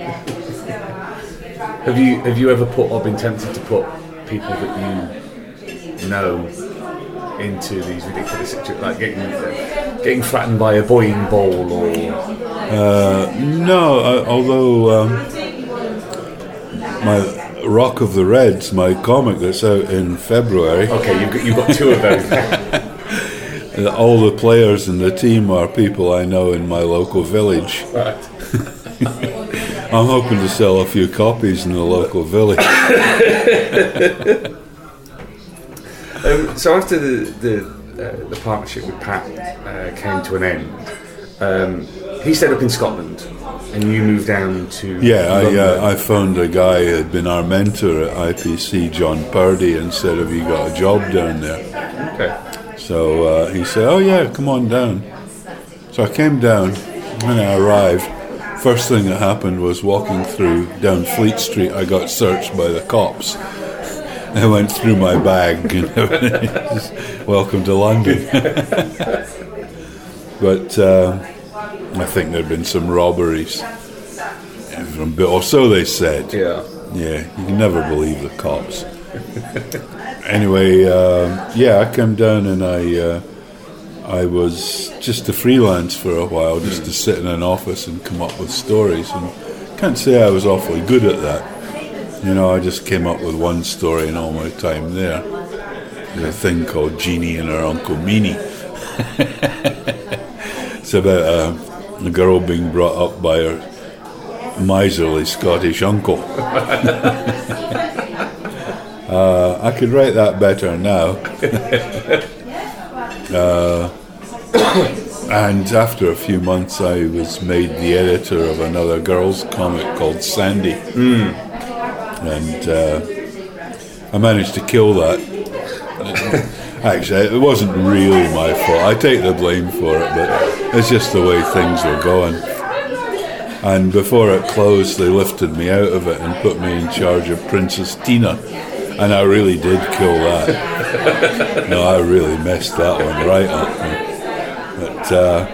Have you have you ever put or been tempted to put people that you know into these ridiculous situations, like getting uh, getting flattened by a boing ball, or? Uh, no, I, although um, my Rock of the Reds, my comic that's out in February. Okay, you've got, you've got two of those. All the players in the team are people I know in my local village. Right. I'm hoping to sell a few copies in the local village. um, so after the the, uh, the partnership with Pat uh, came to an end, um, he stayed up in Scotland, and you moved down to yeah. London. I uh, I phoned a guy who had been our mentor at I P C, John Purdy, and said, "Have you got a job down there?" Okay. So uh, he said, "Oh yeah, come on down." So I came down. When I arrived, first thing that happened was walking through down Fleet Street. I got searched by the cops. They went through my bag. You know, welcome to London. But uh, I think there'd been some robberies, from, or so they said. Yeah, yeah. You can never believe the cops. Anyway, uh, yeah, I came down and I uh, I was just a freelance for a while, just mm. to sit in an office and come up with stories. And can't say I was awfully good at that. You know, I just came up with one story in all my time there. There's a thing called Jeannie and her Uncle Meanie. It's about a, a girl being brought up by her miserly Scottish uncle. Uh, I could write that better now. uh, and after a few months, I was made the editor of another girls' comic called Sandy. Mm. And uh, I managed to kill that. Actually, it wasn't really my fault. I take the blame for it, but it's just the way things were going. And before it closed, they lifted me out of it and put me in charge of Princess Tina. And I really did kill that. No, I really messed that one right up. But, uh,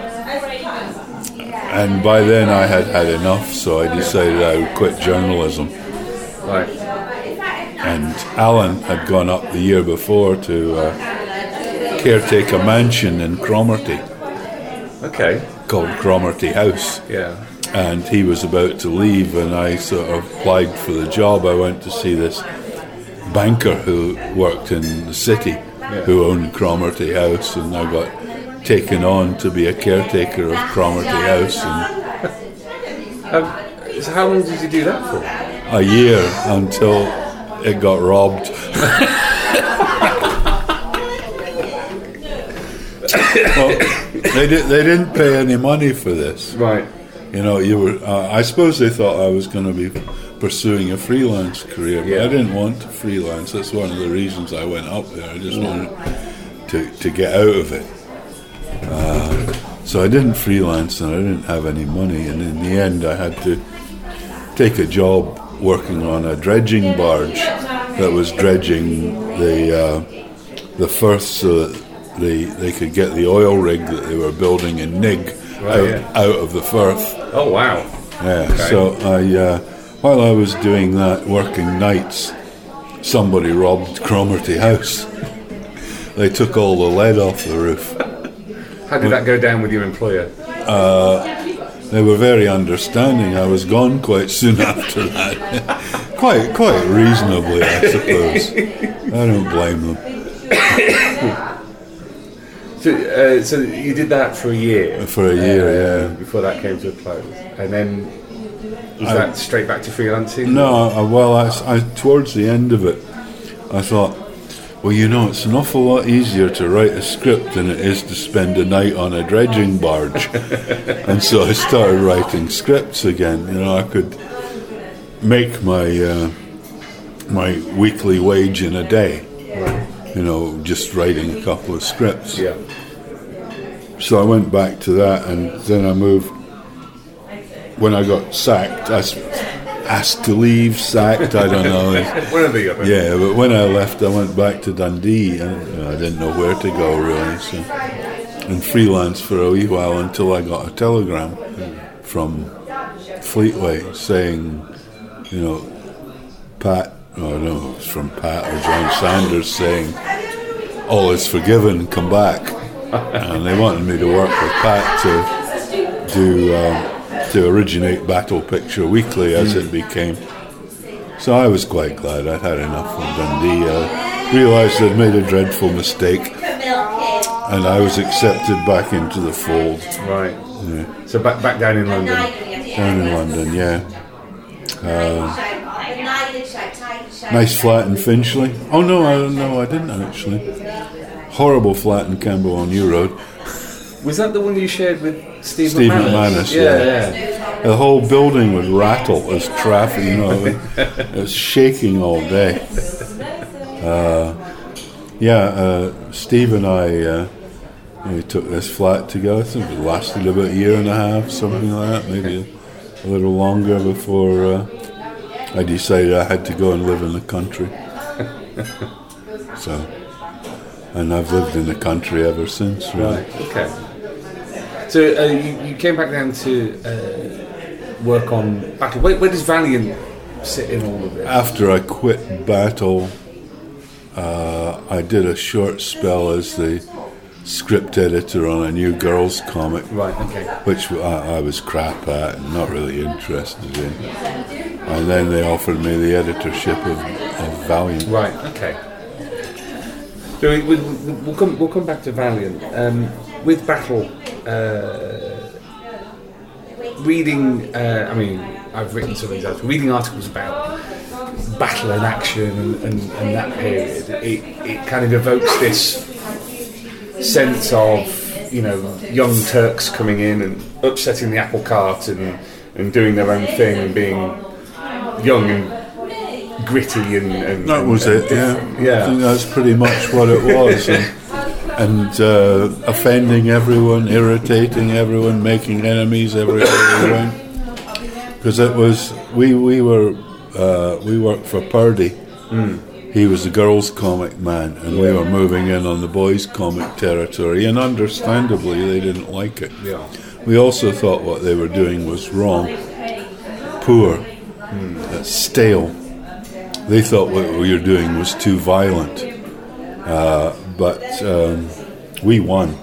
and by then I had had enough, so I decided I would quit journalism. Right. And Alan had gone up the year before to uh, caretaker mansion in Cromarty. Okay. Called Cromarty House. Yeah. And he was about to leave, and I sort of applied for the job. I went to see this banker who worked in the city, yeah. who owned Cromarty House, and I got taken on to be a caretaker of Cromarty House. And um, so how long did you do that for? A year, until it got robbed. Well, they, did, they didn't pay any money for this. Right. You know, you were. Uh, I suppose they thought I was going to be pursuing a freelance career, but yeah. I didn't want to freelance. That's one of the reasons I went up there. I just wanted to to get out of it. Uh, so I didn't freelance, and I didn't have any money. And in the end, I had to take a job working on a dredging barge that was dredging the uh, the Firth so that they they could get the oil rig that they were building in Nig right, out, yeah. out of the Firth. Oh wow! Yeah. Okay. So I, uh, while I was doing that, working nights, somebody robbed Cromarty House. They took all the lead off the roof. How did that go down with your employer? Uh, they were very understanding. I was gone quite soon after that. quite, quite reasonably, I suppose. I don't blame them. So, uh, so you did that for a year? For a year, uh, yeah. Before that came to a close. And then, was I, that straight back to freelancing? No, I, well, I, I, towards the end of it, I thought, well, you know, it's an awful lot easier to write a script than it is to spend a night on a dredging barge. And so I started writing scripts again. You know, I could make my uh, my weekly wage in a day. Right. You know, just writing a couple of scripts. Yeah. So I went back to that, and then I moved. When I got sacked, I was asked to leave, sacked, I don't know. One of the other. Yeah, but when I left, I went back to Dundee, and you know, I didn't know where to go really. So, and freelance for a wee while until I got a telegram from Fleetway saying, you know, Pat. Oh no, it's from Pat or John Sanders saying, all is forgiven, come back. And they wanted me to work with Pat to do um, to originate Battle Picture Weekly as it became. So I was quite glad. I'd had enough from Dundee. I realised I'd made a dreadful mistake, and I was accepted back into the fold. Right. Yeah. So back back down in London. Down in London, yeah. Uh, Nice flat in Finchley. Oh no, I no, I didn't actually. Horrible flat in Camberwell Road. Was that the one you shared with Steve, Steve McManus? McManus, yeah, yeah. yeah. The whole building would rattle as traffic. You know, it was shaking all day. Uh, yeah, uh, Steve and I, uh, we took this flat together. I think it lasted about a year and a half, something like that, maybe a little longer before. Uh, I decided I had to go and live in the country. So, and I've lived in the country ever since. Really. Right. Okay. So uh, you, you came back down to uh, work on Battle. Where, where does Valiant sit in all of it? After I quit Battle, uh, I did a short spell as the script editor on a New Girls comic. Right. Okay. Which I, I was crap at and not really interested in. And then they offered me the editorship of, of Valiant. Right. Okay. So we, we, we'll come. We'll come back to Valiant. Um, with Battle, uh, reading. Uh, I mean, I've written some of these articles. Reading articles about battle and action and, and, and that period. It it kind of evokes this sense of, you know, young Turks coming in and upsetting the apple cart and and doing their own thing and being young and gritty and, and that was and, it, and yeah. yeah. I think that's pretty much what it was. and and uh, offending everyone, irritating everyone, making enemies everywhere we went. Because it was we we were uh, we worked for Purdy. Mm. He was the girls' comic man, and we were moving in on the boys' comic territory. And understandably, they didn't like it. Yeah. We also thought what they were doing was wrong, poor, mm. uh, stale. They thought what we were doing was too violent, uh, but um, we won.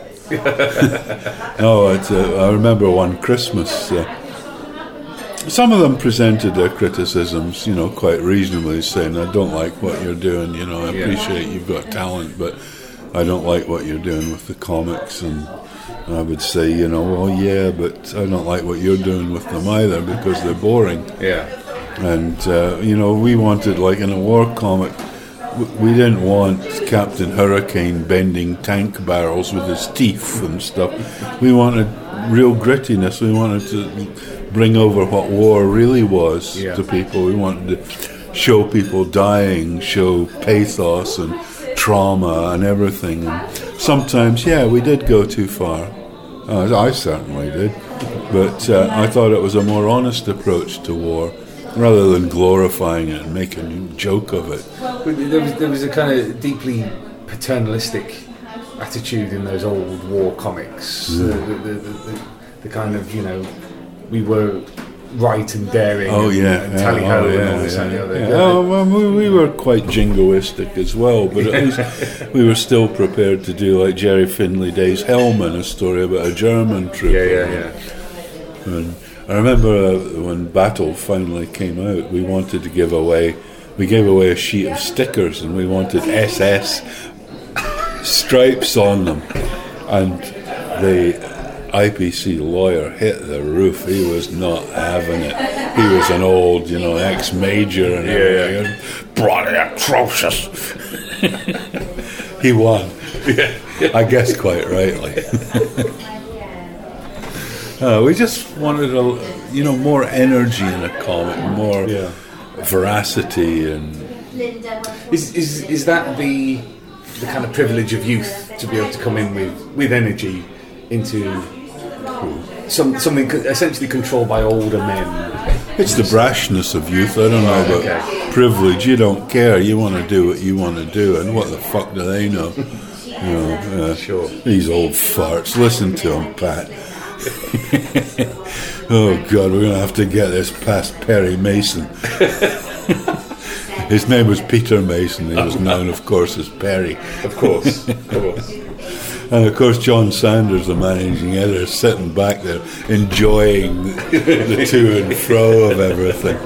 No, it, uh, I remember one Christmas. Uh, some of them presented their criticisms, you know, quite reasonably, saying, "I don't like what you're doing. You know, I appreciate you've got talent, but I don't like what you're doing with the comics." And I would say, you know, well, yeah, but I don't like what you're doing with them either because they're boring. Yeah. And uh, you know, we wanted, like in a war comic, we didn't want Captain Hurricane bending tank barrels with his teeth and stuff. We wanted real grittiness. We wanted to bring over what war really was yeah. to people. We wanted to show people dying, show pathos and trauma and everything. And sometimes, yeah, we did go too far. Uh, I certainly did. But uh, I thought it was a more honest approach to war, rather than glorifying it and making a joke of it. But there was, there was a kind of deeply paternalistic attitude in those old war comics. Mm. The, the, the, the, the kind of, you know, we were right and daring. Oh, and, yeah. and tally ho oh, yeah, and all this yeah, and the other. yeah. Oh, well, we, we were quite jingoistic as well, but at least we were still prepared to do like Jerry Finley Day's Hellman, a story about a German trooper. Yeah, yeah, yeah. And I remember uh, when Battle finally came out, we wanted to give away, we gave away a sheet of stickers, and we wanted S S stripes on them, and the I P C lawyer hit the roof. He was not having it. He was an old, you know, ex-major and everything. Yeah. Bloody atrocious. He won. Yeah. I guess quite rightly. Uh, we just wanted a, you know, more energy in a comic, more yeah. veracity, and is is is that the the kind of privilege of youth to be able to come in with, with energy into some something essentially controlled by older men? It's the brashness of youth. I don't know about okay. privilege. You don't care. You want to do what you want to do, and what the fuck do they know? You know, uh, sure. These old farts. Listen to them, Pat. Oh God, we're going to have to get this past Perry Mason. His name was Peter Mason. He was known, of course, as Perry. Of course, of course. And of course, John Sanders, the managing editor, sitting back there enjoying the, the to and fro of everything.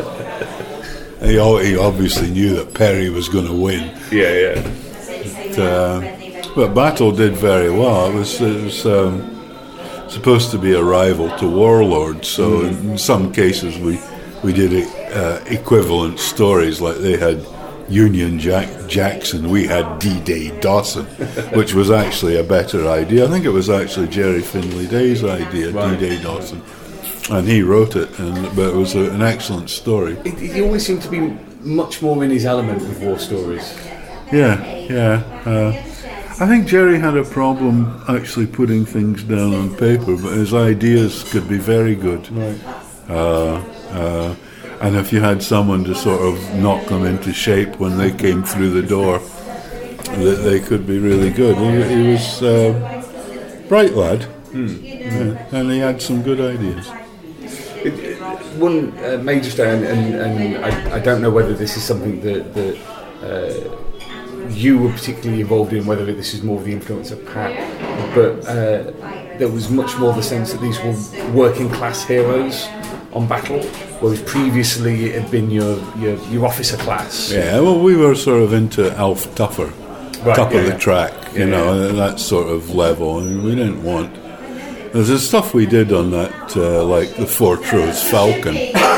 He, he obviously knew that Perry was going to win. Yeah, yeah. But, uh, but Battle did very well. It was. It was um, supposed to be a rival to Warlord, so mm. in, in some cases we we did uh, equivalent stories, like they had Union Jack Jackson, we had D-Day Dawson, which was actually a better idea. I think it was actually Jerry Finley Day's idea, right. D-Day Dawson, and he wrote it, and but it was a, an excellent story. He always seemed to be much more in his element with war stories. Yeah, yeah. Uh, I think Jerry had a problem actually putting things down on paper, but his ideas could be very good. Right. Uh, uh, and if you had someone to sort of knock them into shape when they came through the door, they, they could be really good. He, he was a uh, bright lad, hmm. yeah, and he had some good ideas. It, it, one uh, major stone, and, and I, I don't know whether this is something that... that uh, you were particularly involved in, whether this is more of the influence of Pat, but uh, there was much more the sense that these were working class heroes on Battle, whereas previously it had been your your, your officer class. Yeah, well, we were sort of into Alf Tuffer, right, top yeah, of the yeah. track, you yeah, know, yeah. that sort of level, and we didn't want... There's the stuff we did on that, uh, like the Fortrose Falcon.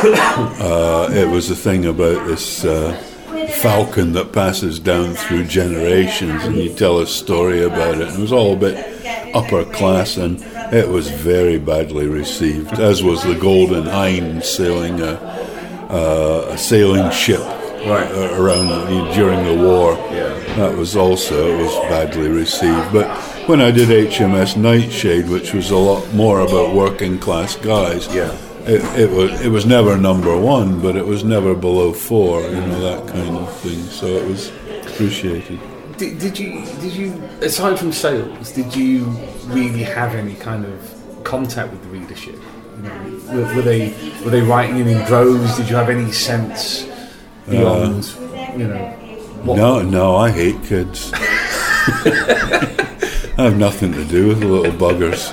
uh, it was a thing about this... Uh, falcon that passes down through generations, and you tell a story about it, and it was all a bit upper class, and it was very badly received, as was the Golden Hind sailing a, uh, a sailing ship right. around during the war. Yeah. That was also it was badly received. But when I did H M S Nightshade, which was a lot more about working class guys, yeah. it, it was it was never number one, but it was never below four. You know, that kind of thing. So it was appreciated. Did, did you did you aside from sales, did you really have any kind of contact with the readership? You know, were, were they were they writing in droves? Did you have any sense beyond uh, you know? What no, no, I hate kids. I have nothing to do with the little buggers.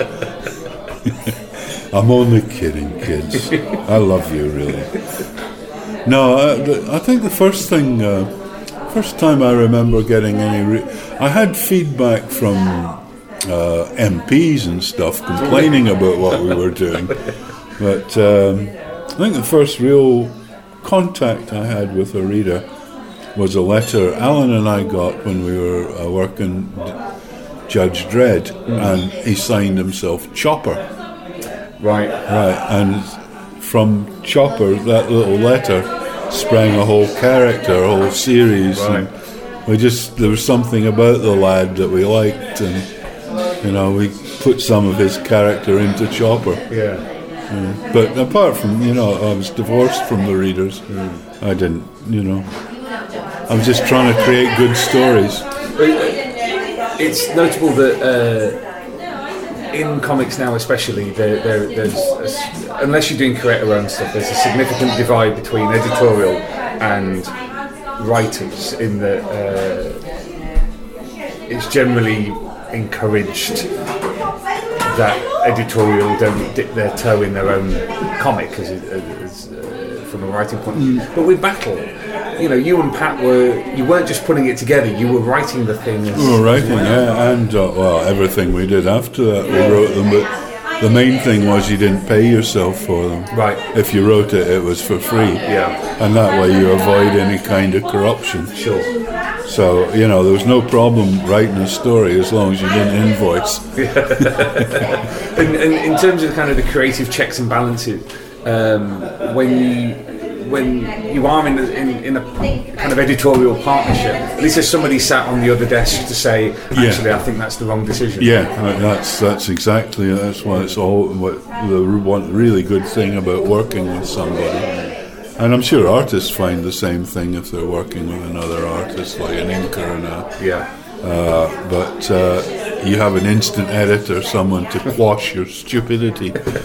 I'm only kidding, kids. I love you, really. No, I, I think the first thing, uh, first time I remember getting any, re- I had feedback from uh, M Ps and stuff complaining about what we were doing, but um, I think the first real contact I had with a reader was a letter Alan and I got when we were uh, working Judge Dredd, mm. and he signed himself Chopper. Right. Right, and from Chopper, that little letter sprang a whole character, a whole series. Right. And we just, there was something about the lad that we liked, and, you know, we put some of his character into Chopper. Yeah. yeah. But apart from, you know, I was divorced from the readers. Mm. I didn't, you know. I was just trying to create good stories. It's notable that uh, in comics now, especially, there, there, there's a, unless you're doing creator-owned stuff, there's a significant divide between editorial and writers. In that uh, it's generally encouraged that editorial don't dip their toe in their own comic, as, as uh, from a writing point of view. Mm. But with Battle, you know, you and Pat were, you weren't just putting it together, you were writing the thing. As, we were writing, yeah, and, uh, well, everything we did after that, we wrote them, but the main thing was you didn't pay yourself for them. Right. If you wrote it, it was for free. Yeah. And that way you avoid any kind of corruption. Sure. So, you know, there was no problem writing a story as long as you didn't invoice. and, and in terms of kind of the creative checks and balances, um, when you when you are in a, in, in a kind of editorial partnership, at least there's somebody sat on the other desk to say, actually, yeah. I think that's the wrong decision. Yeah, that's that's exactly, that's why it's all, what the one really good thing about working with somebody. And I'm sure artists find the same thing if they're working with another artist, like an inker and a... Yeah. Uh, but uh, you have an instant editor, someone to quash your stupidity.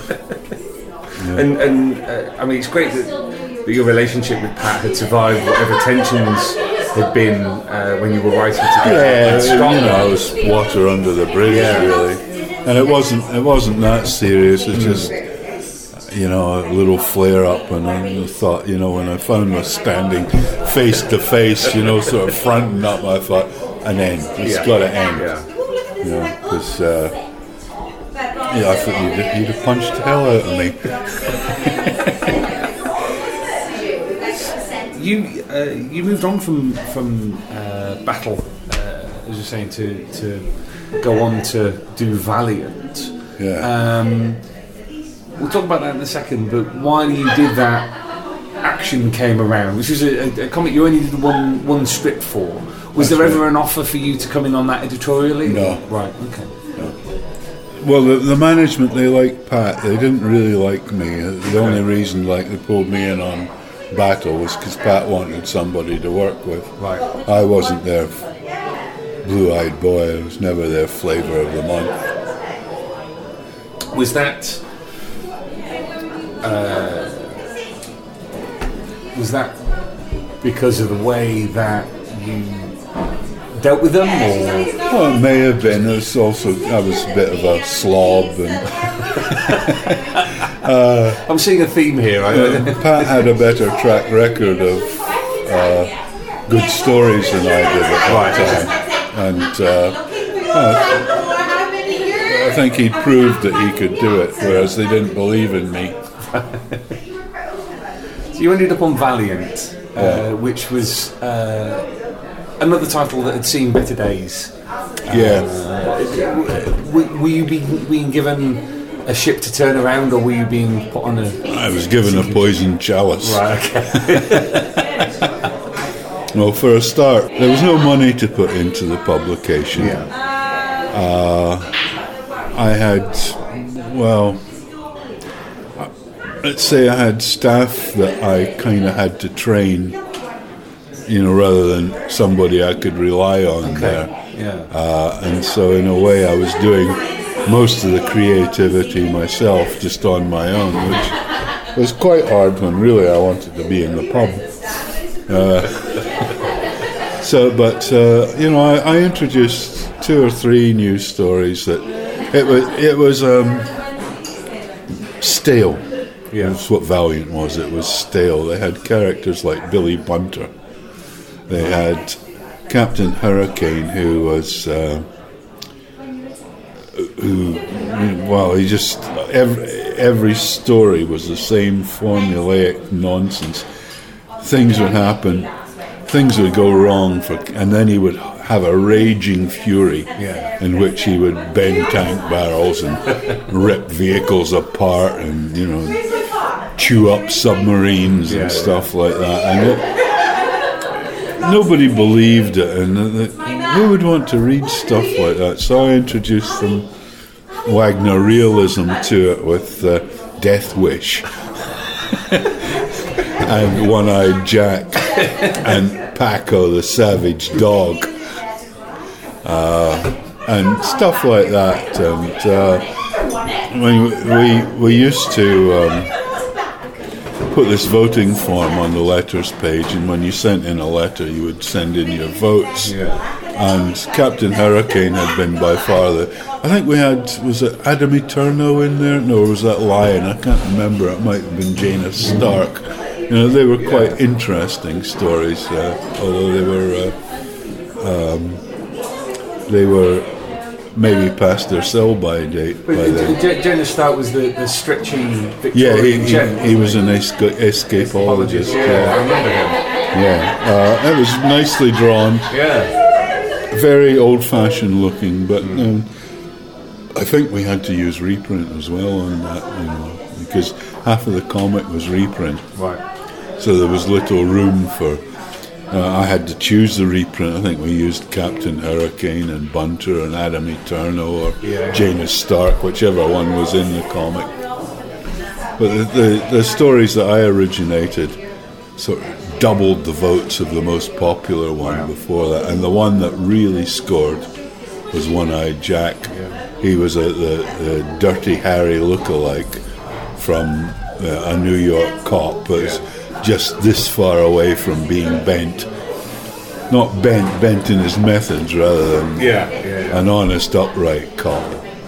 Yeah. And, and uh, I mean, it's great that, that your relationship with Pat had survived whatever tensions had been uh, when you were writing together. Yeah, you know, it was water under the bridge, yeah. really. And it wasn't, it wasn't that serious, it mm. just... you know, a little flare up, and I thought, you know, when I found us standing face to face, you know, sort of fronting up, I thought, an end. It's yeah. got to end. Yeah. You know, because, uh, yeah, I thought you'd, you'd have punched the hell out of me. you uh, you moved on from from uh, Battle, uh, as you're saying, to to go on to do Valiant. Yeah. Um, We'll talk about that in a second, but while you did that, Action came around, which was a, a, a comic you only did one one strip for. Was That's there ever right. an offer for you to come in on that editorially? No. Right, okay. No. Well, the, the management, they liked Pat. They didn't really like me. The only reason like they pulled me in on Battle was because Pat wanted somebody to work with. Right. I wasn't their blue-eyed boy. I was never their flavour of the month. Was that... Uh, was that because of the way that you dealt with them, or? Well, it may have been. It's also I was a bit of a slob, and uh, I'm seeing a theme here. uh, Pat had a better track record of uh, good stories than I did at that time, and uh, uh, I think he'd proved that he could do it, whereas they didn't believe in me. So you ended up on Valiant, uh, yeah. which was uh, another title that had seen better days. Yeah. Uh, were, were you being, being given a ship to turn around, or were you being put on a... I was given a poisoned chalice. Right, okay. Well, for a start, there was no money to put into the publication. Yeah. Uh, I had, well... let's say I had staff that I kind of had to train, you know, rather than somebody I could rely on okay. there. Yeah. Uh, and so in a way I was doing most of the creativity myself, just on my own, which was quite hard when really I wanted to be in the pub. Uh, so, but, uh, you know, I, I introduced two or three news stories that it was, it was um, stale. Yeah. That's what Valiant was. It was stale. They had characters like Billy Bunter. They had Captain Hurricane, who was, uh, who, well, he just, every, every story was the same formulaic nonsense. Things would happen, things would go wrong, for, and then he would have a raging fury yeah. in which he would bend tank barrels and rip vehicles apart and, you know, chew up submarines yeah, and stuff yeah. like that. And it, nobody believed it, and the, who would want to read stuff like that? So I introduced some Wagner realism to it with uh, Death Wish and One-Eyed Jack and Paco the Savage Dog uh, and stuff like that. And uh, I mean, we we used to um, put this voting form on the letters page, and when you sent in a letter, you would send in your votes. Yeah. And Captain Hurricane had been by far the. I think we had, was it Adam Eterno in there? No, or was that Lion? I can't remember. It might have been Janus Stark. You know, they were quite yeah. interesting stories, uh, although they were uh, um, they were maybe past their sell-by date. But by then. J- Janus Stark was the, the stretchy Victorian Yeah, he, gent, he, he was an esca- escapologist. Yeah, yeah, I remember him. Yeah, uh, it was nicely drawn. Yeah. Very old-fashioned looking, but um, I think we had to use reprint as well on that, you know, because half of the comic was reprint. Right. So there was little room for. Uh, I had to choose the reprint. I think we used Captain Hurricane and Bunter and Adam Eterno or yeah. Janus Stark, whichever one was in the comic. But the, the, the stories that I originated sort of doubled the votes of the most popular one wow. before that, and the one that really scored was One-Eyed Jack. Yeah. He was a, the, the Dirty Harry lookalike from uh, a New York cop, but yeah. just this far away from being bent. Not bent, bent in his methods, rather than yeah, yeah, yeah. an honest, upright cop.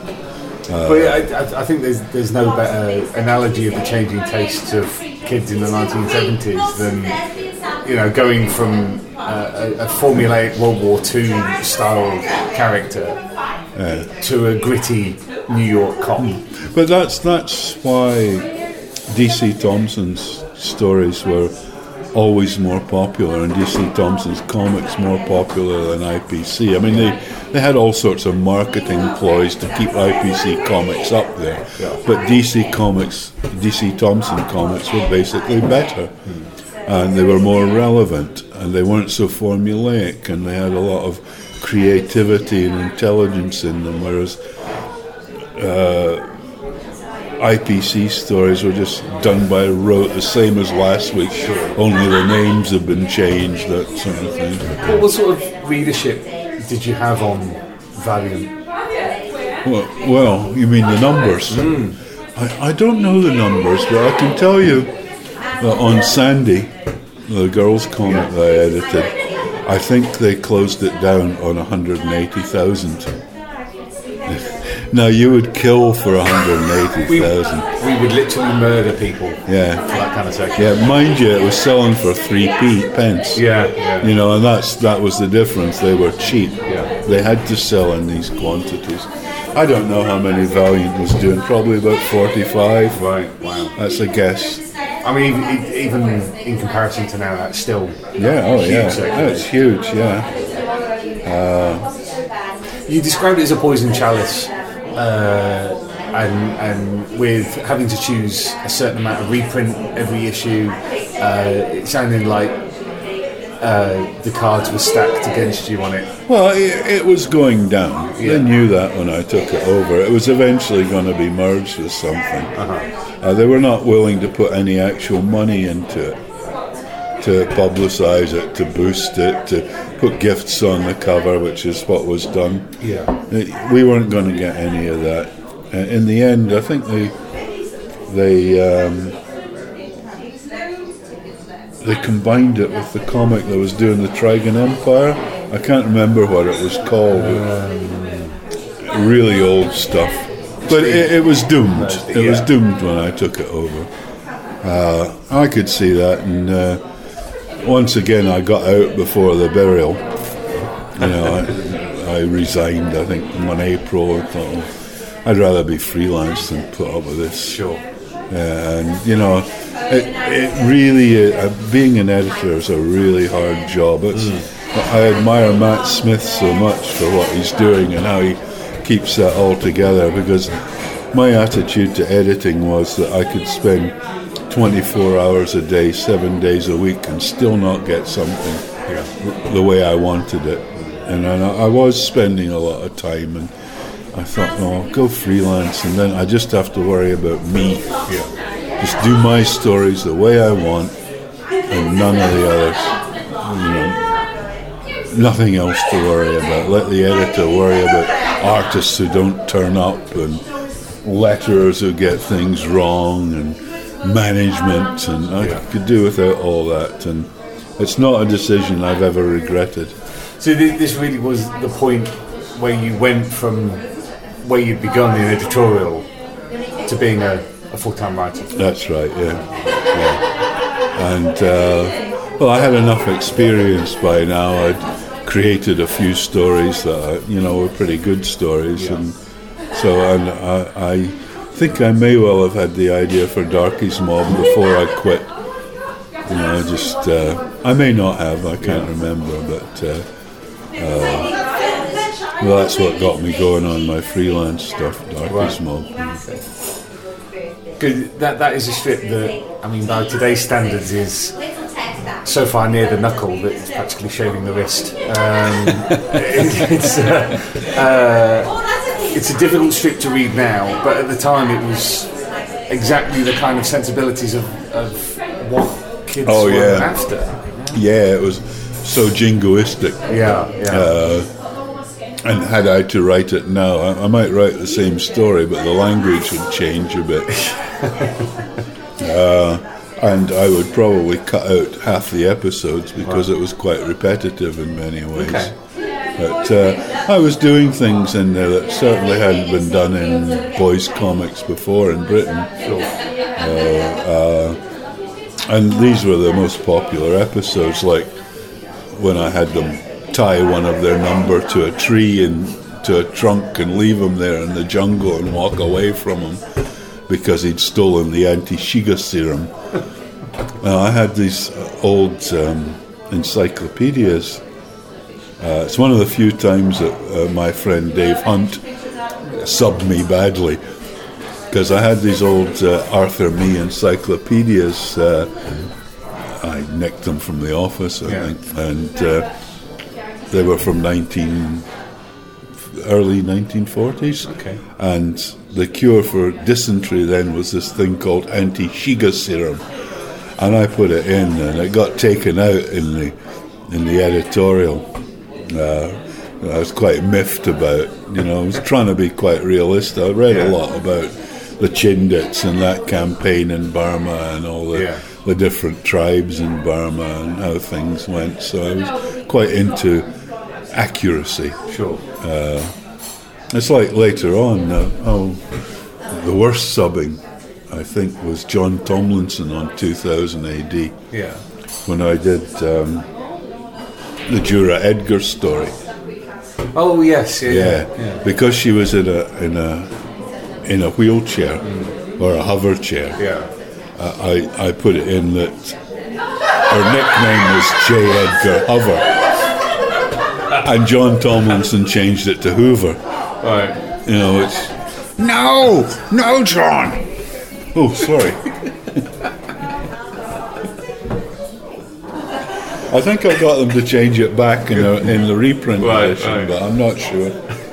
Uh, but yeah, I, I think there's there's no better analogy of the changing tastes of kids in the nineteen seventies than, you know, going from uh, a, a formulaic World War Two style character yeah. to a gritty New York cop. But that's that's why D C Thomson's stories were always more popular, and D C Thomson's comics more popular than I P C. I mean, they, they had all sorts of marketing ploys to keep I P C comics up there, yeah. but D C comics, D C Thomson comics were basically better, mm. and they were more relevant, and they weren't so formulaic, and they had a lot of creativity and intelligence in them, whereas uh, I P C stories were just done by rote, the same as last week, only the names have been changed, that sort of thing. What, what sort of readership did you have on Valiant? Well, well you mean the numbers? Mm. I, I don't know the numbers, but I can tell you that on Sandy, the girls' comic that I edited, I think they closed it down on one hundred eighty thousand. Now, you would kill for one hundred eighty thousand. We, we would literally murder people yeah. for that kind of section. Yeah, mind you, it was selling for three p pence. Yeah, yeah. You know, and that's that was the difference. They were cheap. Yeah. They had to sell in these quantities. I don't know how many Valiant was doing, probably about forty-five. Right, wow. That's a guess. I mean, even in comparison to now, that's still yeah, oh huge yeah, section. That's huge, yeah. Uh, you described it as a poison chalice. Uh, and and with having to choose a certain amount of reprint every issue, uh, it sounded like uh, the cards were stacked against you on it. Well, it, it was going down. Yeah. They knew that when I took it over. It was eventually going to be merged with something. Uh-huh. Uh, they were not willing to put any actual money into it, to publicise it, to boost it, to put gifts on the cover, which is what was done. Yeah. We weren't going to get any of that. Uh, in the end, I think they they um, they combined it with the comic that was doing the Trigon Empire. I can't remember what it was called. Um, really old stuff. But it, it was doomed. It yeah. was doomed when I took it over. Uh, I could see that, and uh, once again I got out before the burial. You know, I, I resigned, I think, in one April. I thought, well, I'd rather be freelance than put up with this. Sure. Uh, and, you know, it, it really, uh, being an editor is a really hard job. It's, mm. I admire Matt Smith so much for what he's doing and how he keeps that all together, because my attitude to editing was that I could spend twenty-four hours a day, seven days a week, and still not get something yeah. the way I wanted it. And I, I was spending a lot of time, and I thought, no, I'll go freelance, and then I just have to worry about me. Yeah. Just do my stories the way I want, and none of the others. You know, nothing else to worry about. Let the editor worry about artists who don't turn up, and letterers who get things wrong, and management, and I yeah. could do without all that. And it's not a decision I've ever regretted. So th- this really was the point where you went from where you'd begun in editorial to being a, a full-time writer. That's right, yeah. yeah. And uh, well, I had enough experience by now. I'd created a few stories that you know were pretty good stories, yeah. and so and I, I think I may well have had the idea for Darky's Mob before I quit. You know, just uh, I may not have. I can't yeah. remember, but. Uh, Uh, well, that's what got me going on my freelance stuff, Darky's Mob. Because that, that is a strip that, I mean, by today's standards is so far near the knuckle that it's practically shaving the wrist. Um, it, it's, uh, uh, it's a difficult strip to read now, but at the time it was exactly the kind of sensibilities of, of what kids oh, were yeah. after. Yeah, it was so jingoistic. Yeah, yeah. Uh, and had I to write it now, I, I might write the same story, but the language would change a bit. uh, and I would probably cut out half the episodes because right. it was quite repetitive in many ways. Okay. But uh, I was doing things in there that certainly hadn't been done in boys' comics before in Britain. Sure. Uh, uh, and these were the most popular episodes, like when I had them tie one of their number to a tree and to a trunk and leave him there in the jungle and walk away from him because he'd stolen the anti-Shiga serum. Now, I had these old um, encyclopedias. Uh, it's one of the few times that uh, my friend Dave Hunt subbed me badly, because I had these old uh, Arthur Mee encyclopedias. Uh, I nicked them from the office, I yeah. think, and uh, they were from nineteen early nineteen forties. Okay. And the cure for dysentery then was this thing called anti-Shiga serum, and I put it in, and it got taken out in the in the editorial. Uh, I was quite miffed about, you know, I was trying to be quite realistic. I read yeah. a lot about the Chindits and that campaign in Burma and all the. Yeah. the different tribes in Burma and how things went, so I was quite into accuracy. Sure. Uh, it's like later on, uh, oh, the worst subbing, I think, was John Tomlinson on two thousand A D. Yeah. When I did um, the Jura Edgar story. Oh yes, yeah, yeah. yeah. yeah. Because she was in a in a in a wheelchair mm. or a hover chair. Yeah. Uh, I, I put it in that her nickname was J. Edgar Hoover, and John Tomlinson changed it to Hoover. Right. You know, it's no, no, John. Oh, sorry. I think I got them to change it back in, a, in the reprint Right, version, right. but I'm not sure.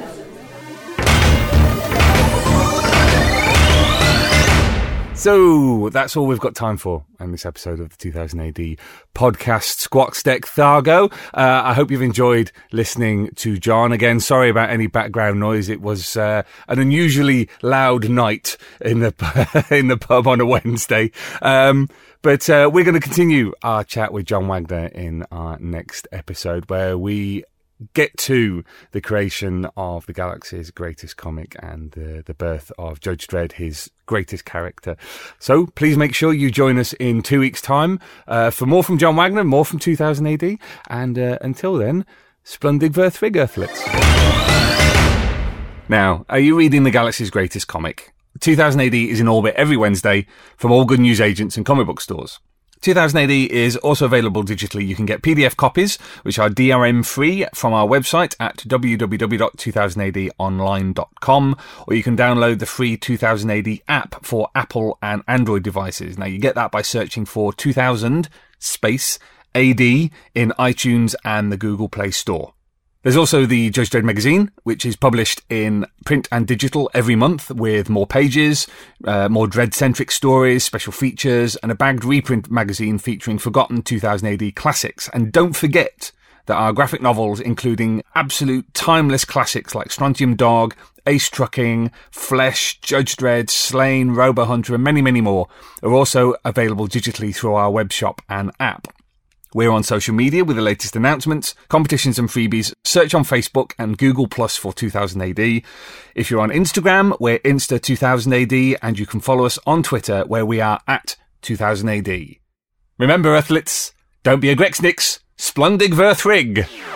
So that's all we've got time for in this episode of the two thousand A D podcast Squawksteck Thargo. Uh, I hope you've enjoyed listening to John again. Sorry about any background noise. It was uh, an unusually loud night in the in the pub on a Wednesday. Um, but uh, we're going to continue our chat with John Wagner in our next episode, where we get to the creation of the galaxy's greatest comic and uh, the birth of Judge Dredd, his greatest character. So please make sure you join us in two weeks' time uh, for more from John Wagner, more from two thousand A D, and uh, until then, Splundig Verthrig Earthlets. Now, are you reading the galaxy's greatest comic? two thousand A D is in orbit every Wednesday from all good news agents and comic book stores. two thousand A D is also available digitally. You can get P D F copies, which are D R M free, from our website at w w w dot two thousand A D online dot com, or you can download the free two thousand A D app for Apple and Android devices. Now, you get that by searching for two thousand space A D in iTunes and the Google Play Store. There's also the Judge Dredd magazine, which is published in print and digital every month with more pages, uh, more Dredd-centric stories, special features, and a bagged reprint magazine featuring forgotten two thousand A D classics. And don't forget that our graphic novels, including absolute timeless classics like Strontium Dog, Ace Trucking, Flesh, Judge Dredd, Slain, Robo Hunter, and many, many more, are also available digitally through our web shop and app. We're on social media with the latest announcements, competitions and freebies. Search on Facebook and Google Plus for two thousand A D. If you're on Instagram, we're Insta two thousand A D, and you can follow us on Twitter, where we are at two thousand A D. Remember, Earthlets, don't be a Grexnix, Splundig Verthrig.